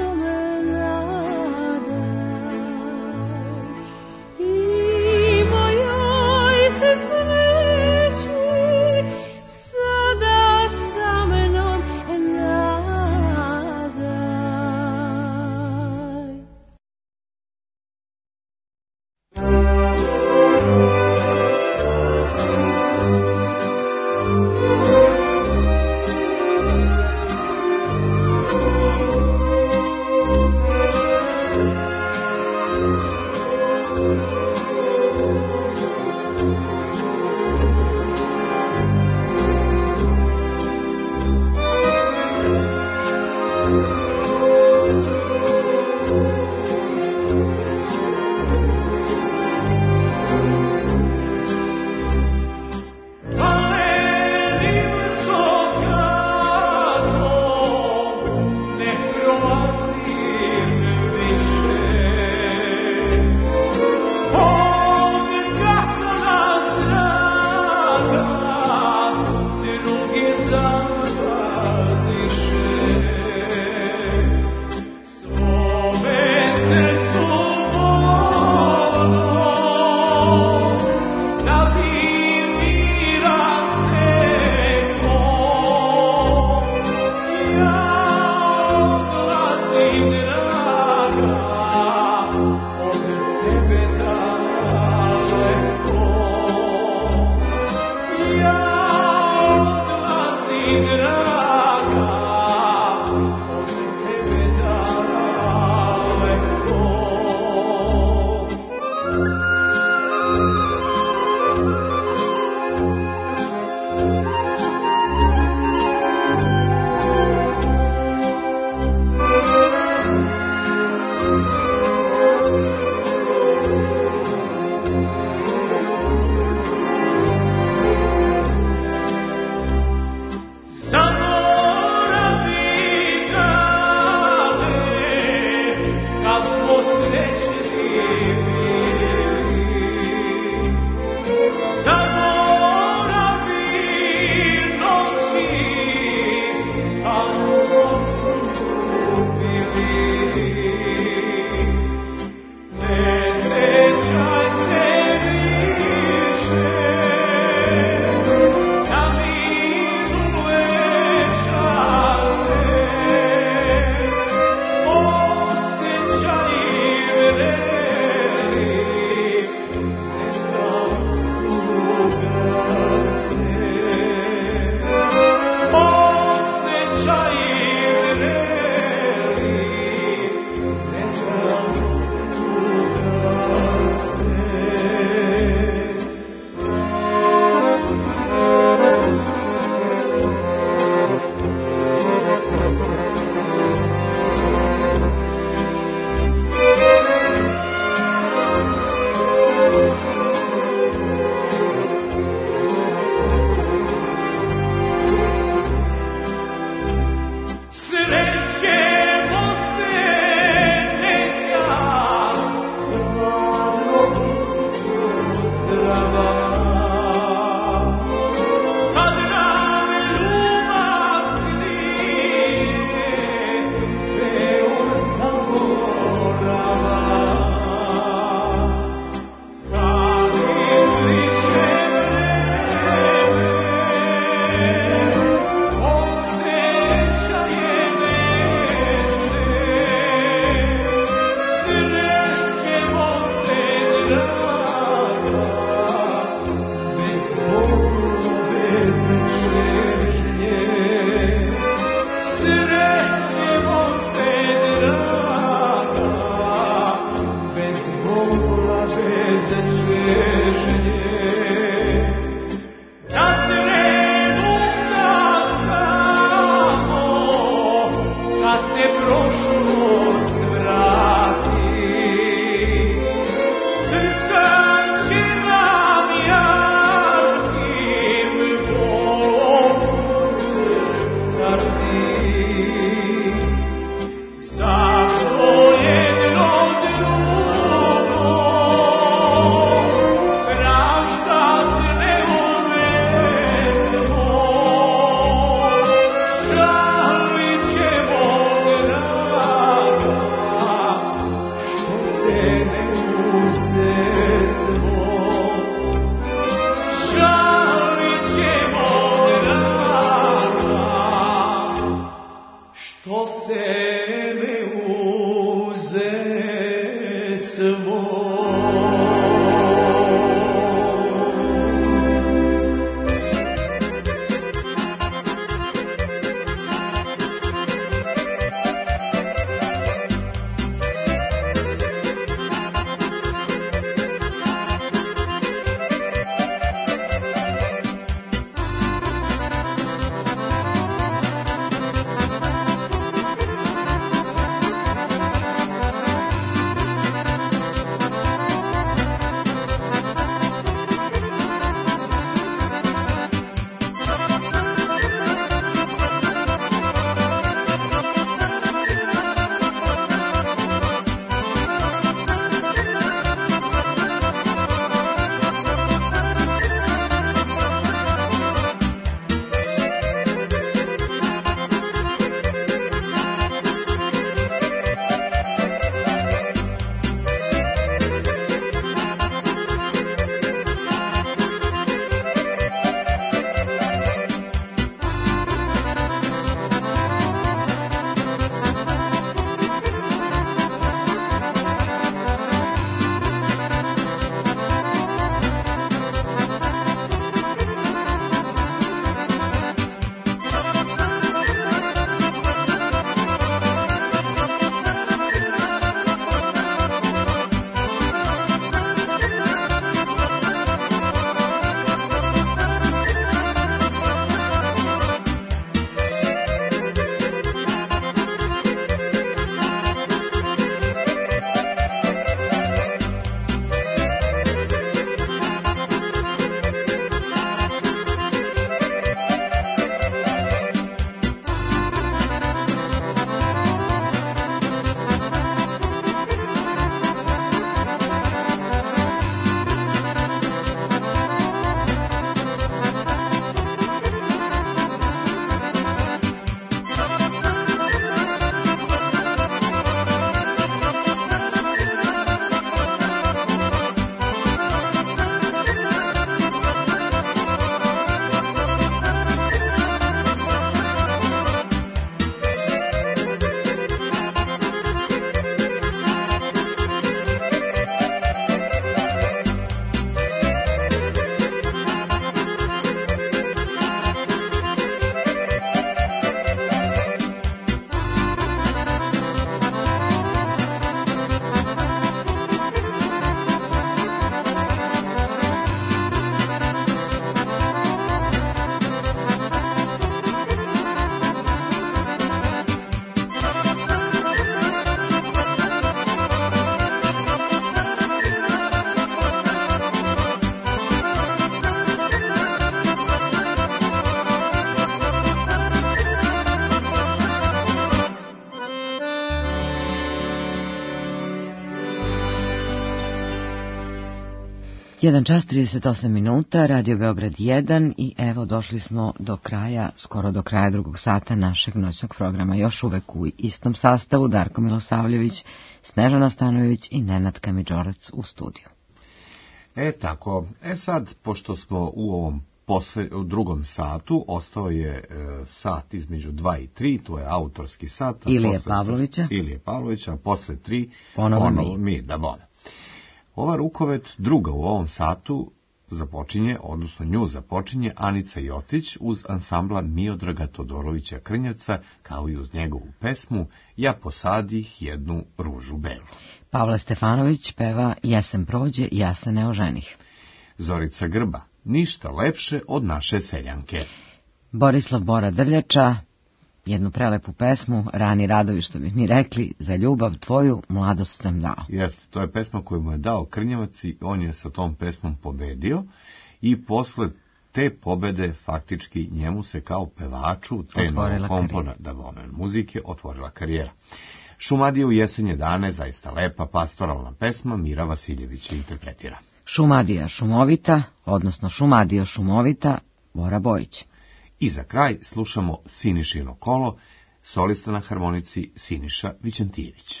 jedan čas trideset osam minuta, Radio Beograd jedan i evo došli smo do kraja, skoro do kraja drugog sata našeg noćnog programa. Još uvek u istom sastavu Darko Milosavljević, Snežana Stanojević i Nenad Kamidžorac u studiju. E tako, e sad, pošto smo u ovom posle, u drugom satu, ostao je e, sat između dva i tri, to je autorski sat. Ilije Pavlovića. Ilije Pavlovića, a posle tri, ponovo, ponovo mi. mi, da bone. Ova rukovet druga u ovom satu započinje, odnosno nju započinje Anica Jocić uz ansambla Miodraga Todorovića Krnjevca, kao i uz njegovu pesmu Ja posadih jednu ružu belu. Pavle Stefanović peva Jesen prođe, ja se ne oženih. Zorica Grba, ništa lepše od naše seljanke. Borislav Bora Drljača, jednu prelepu pesmu, Rani radovi što bi mi rekli, za ljubav tvoju mladost sam dao. Jeste, to je pesma koju mu je dao Krnjevac i on je sa tom pesmom pobedio i posle te pobede faktički njemu se kao pevaču te kompona da vomen muzike otvorila karijera. Šumadije u jesenje dane, zaista lepa pastoralna pesma, Mira Vasiljević interpretira. Šumadija šumovita, odnosno Šumadio šumovita, Bora Bojić. I za kraj slušamo Sinišino kolo, solista na harmonici Siniša Vićentijević.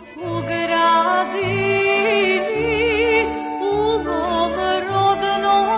U mom rodnom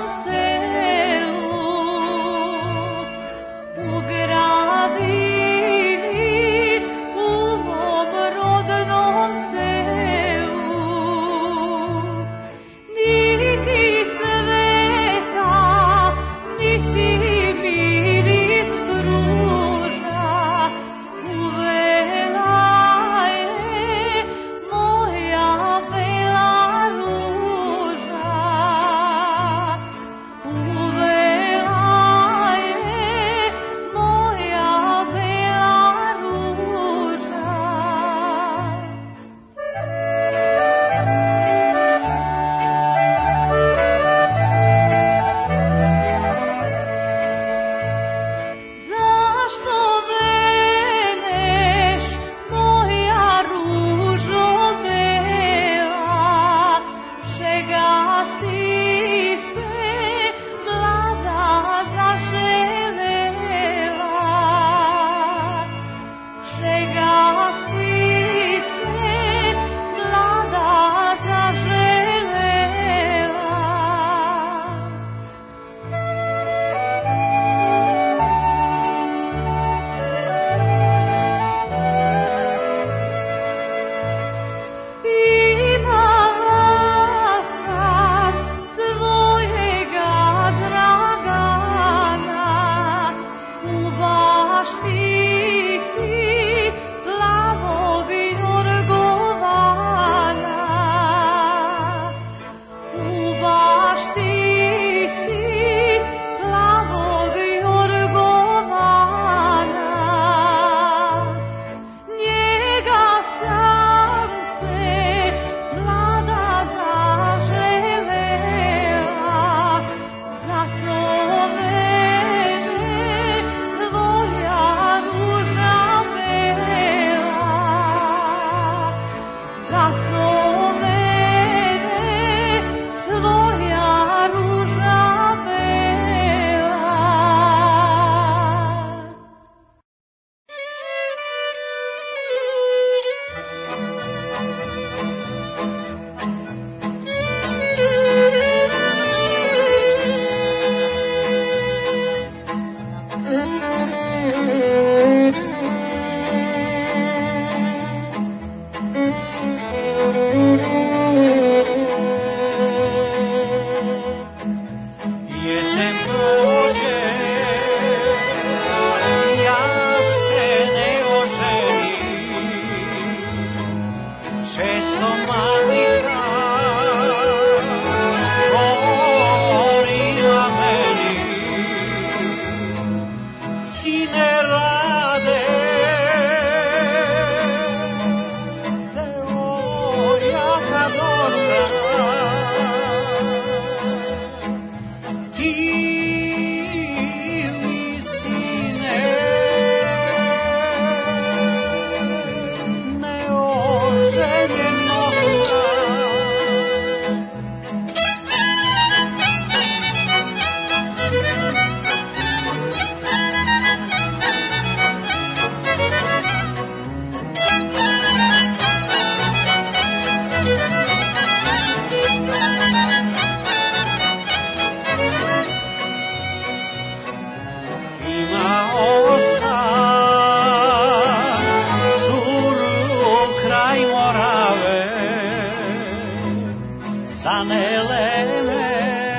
vreme,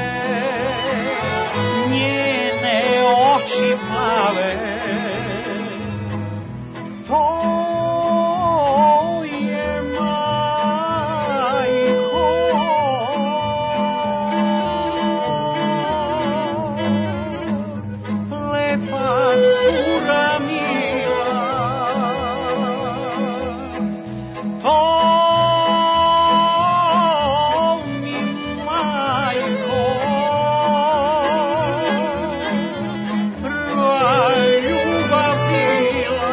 njene oči plave, to je majko. Lepa cura mila, to mi majko, prva ljubav bila.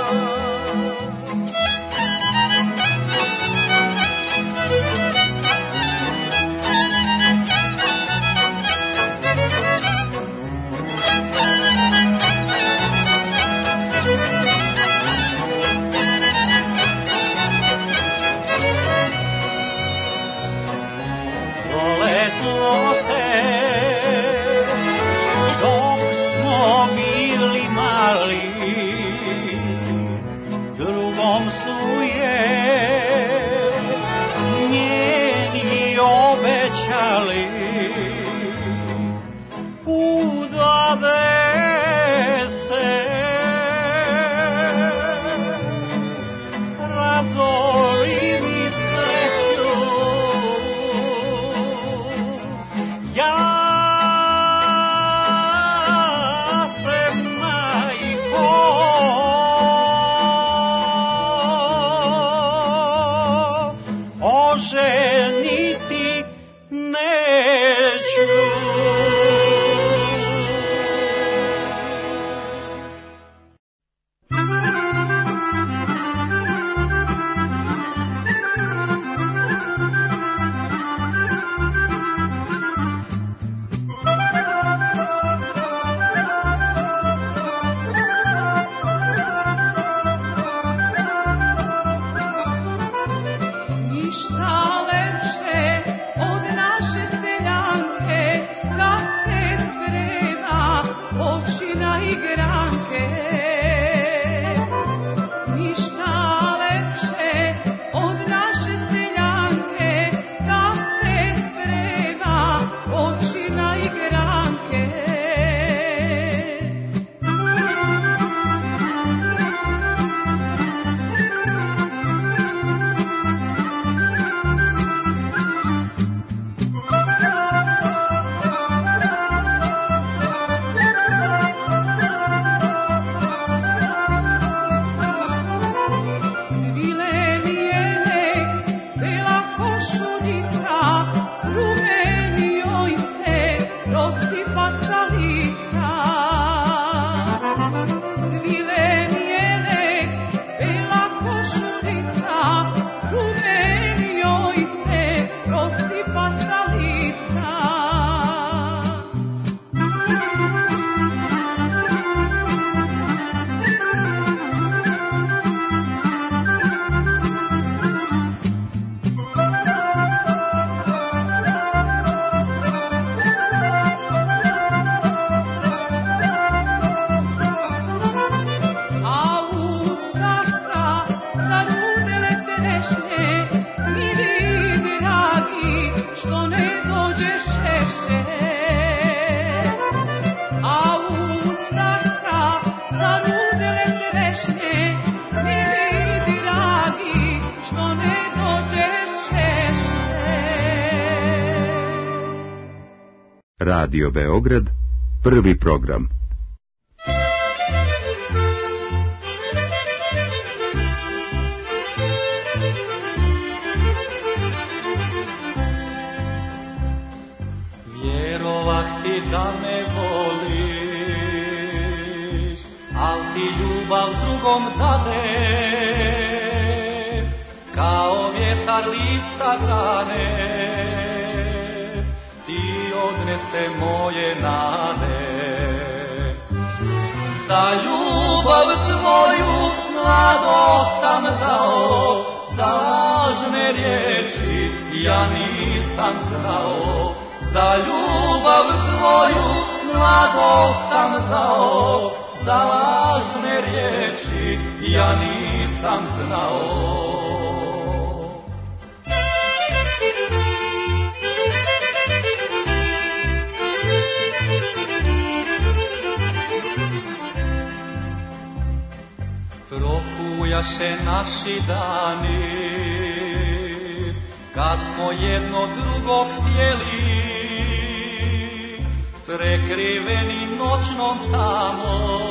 Prolezlo se dok smo bili mali, drugom su je njeni obećali, udade se, razori mi sreću. Ja se, majko, oženiti neću. Ništa lepše od naše seljanke, kad se sprema oči na igranke. Ništa lepše od naše seljanke, kad se sprema oči na igranke. Radio Beograd, prvi program. Vjerovah ti da me voliš, al ti ljubav drugom dade, kao vjetar lica grane, ti odnese moje nade. Za ljubav tvoju mlado sam dao, za lažne riječi ja nisam znao. Za ljubav tvoju mlado sam dao, za lažne riječi ja nisam znao. bejaše naši dani, kad smo jedno drugo htjeli, prekriveni noćnom tamo,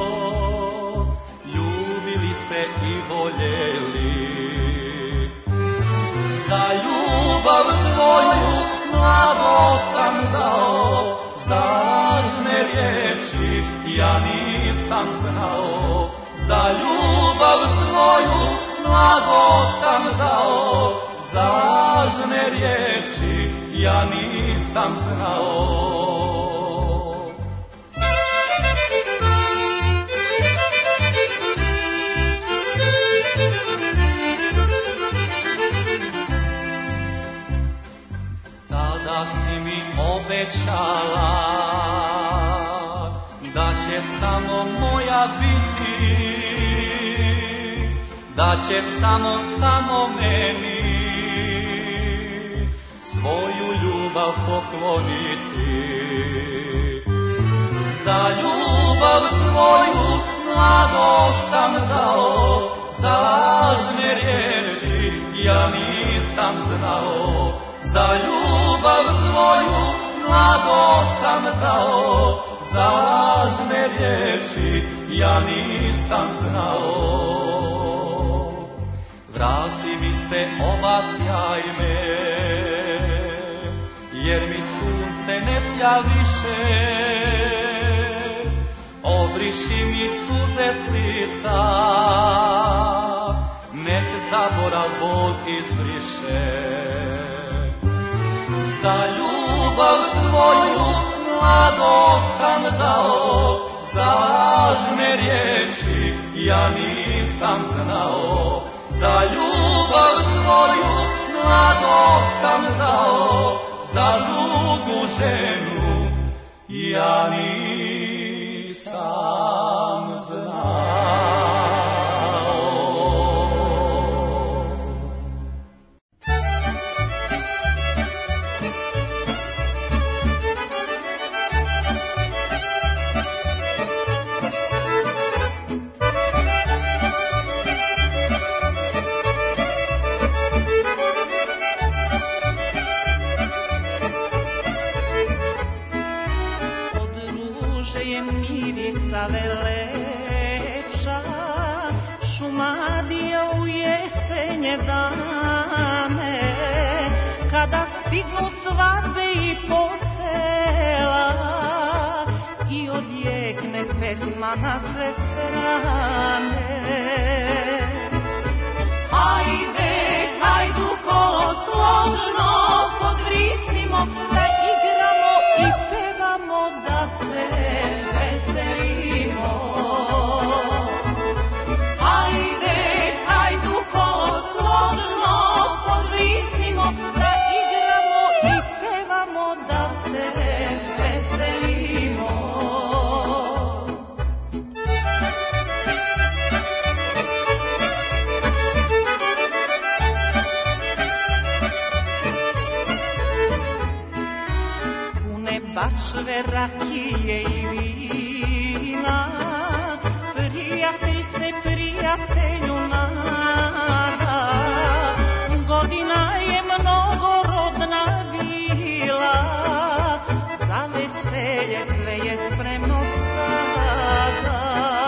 ljubili se i voljeli. Za ljubav tvoju mlado sam dao, za lažne riječi ja nisam znao. Za ljubav tvoju mlado sam dao, za lažne riječi ja nisam znao. Tada si mi obećala da će samo moja biti, da će samo, samo meni svoju ljubav pokloniti. Za ljubav tvoju mlado sam dao, za lažne riječi ja nisam znao. Za ljubav tvoju mlado sam dao, za lažne riječi ja nisam znao. Vrati mi se ova sjaj me, jer mi sunce ne sja više. Obriši mi suze s lica, nek zaborav bol izbriše. Za ljubav tvoju mlado sam dao, za lažne riječi ja nisam znao. Za ljubav tvoju mlado sam dao, za drugu ženu ja nisam znao. Lepša Šumadija u jesenje dane, kada stignu svadbe i posela i odjekne pesma na sve strane. Hajde, hajdu kolo složno podvrisnimo, da igramo i pevamo, da se veselimo. Hajde, hajdu kolo složno podvrisnimo, da igramo i pevamo, da se veselimo. Pune bačve rakije i vina, prijatelj se prijatelju nada. Godina je mnogo rodna bila, za veselje sve je spremno sada.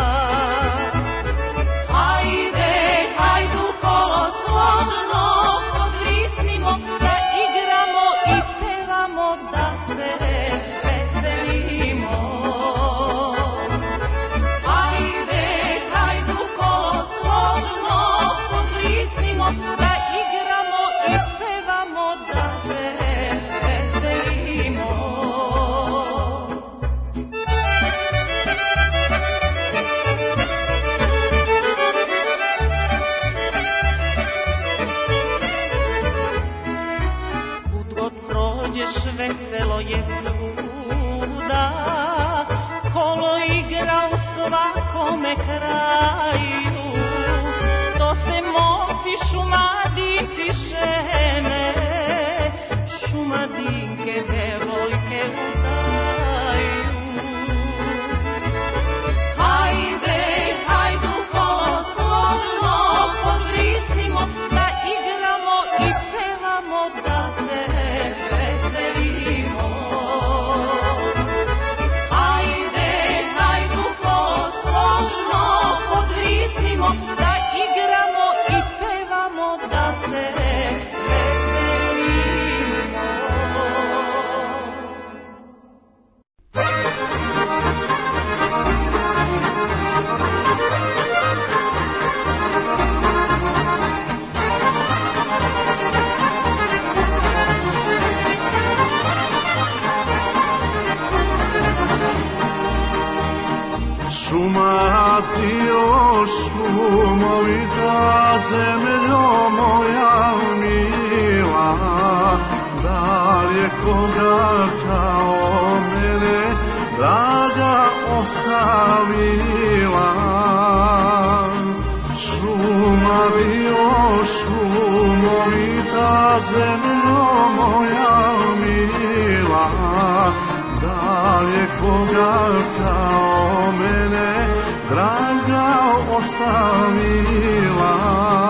Hajde, hajdu kolo složno podvrisnimo, da igramo i pevamo, da se veselimo. Hajde, hajdu kolo složno podvrisnimo, da igramo i pevamo, da se veselimo. Kud god prođeš veselo je svuda, kolo igra u svakome kraju. To se momci šumadici žene, šumadinke devojke udaju. Hajde, hajdu kolo složno zemljo moja mila, da li je koga kao mene draga ostavila? Šumario, šumovita zemljo moja mila, da li je koga kao mene draga ostavila?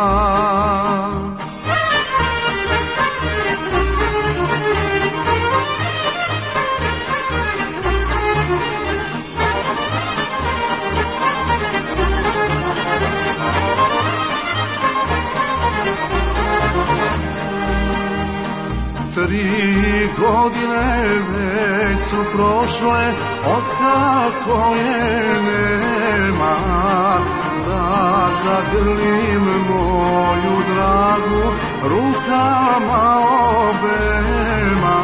Tri godine već su prošle od kako je nema, da zagrlim moju dragu rukama obema.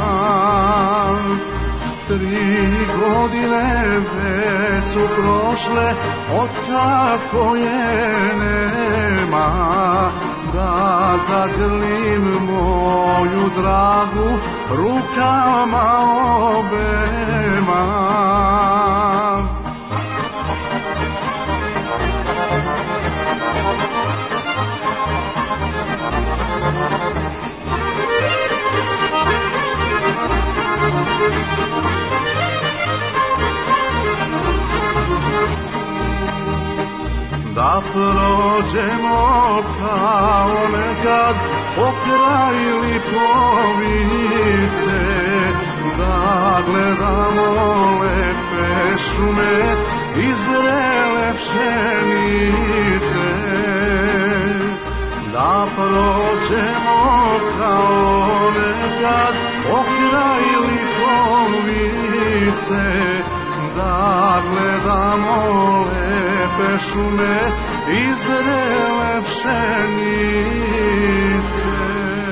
Tri godine već su prošle od kako je nema, da zagrlim moju dragu rukama obema. Da prođemo kao nekad pokraj Lipovice, da gledamo lepe šume i zrele pšenice. Da prođemo kao nekad pokraj Lipovice, da gledamo lepe šume i zrele pšenice.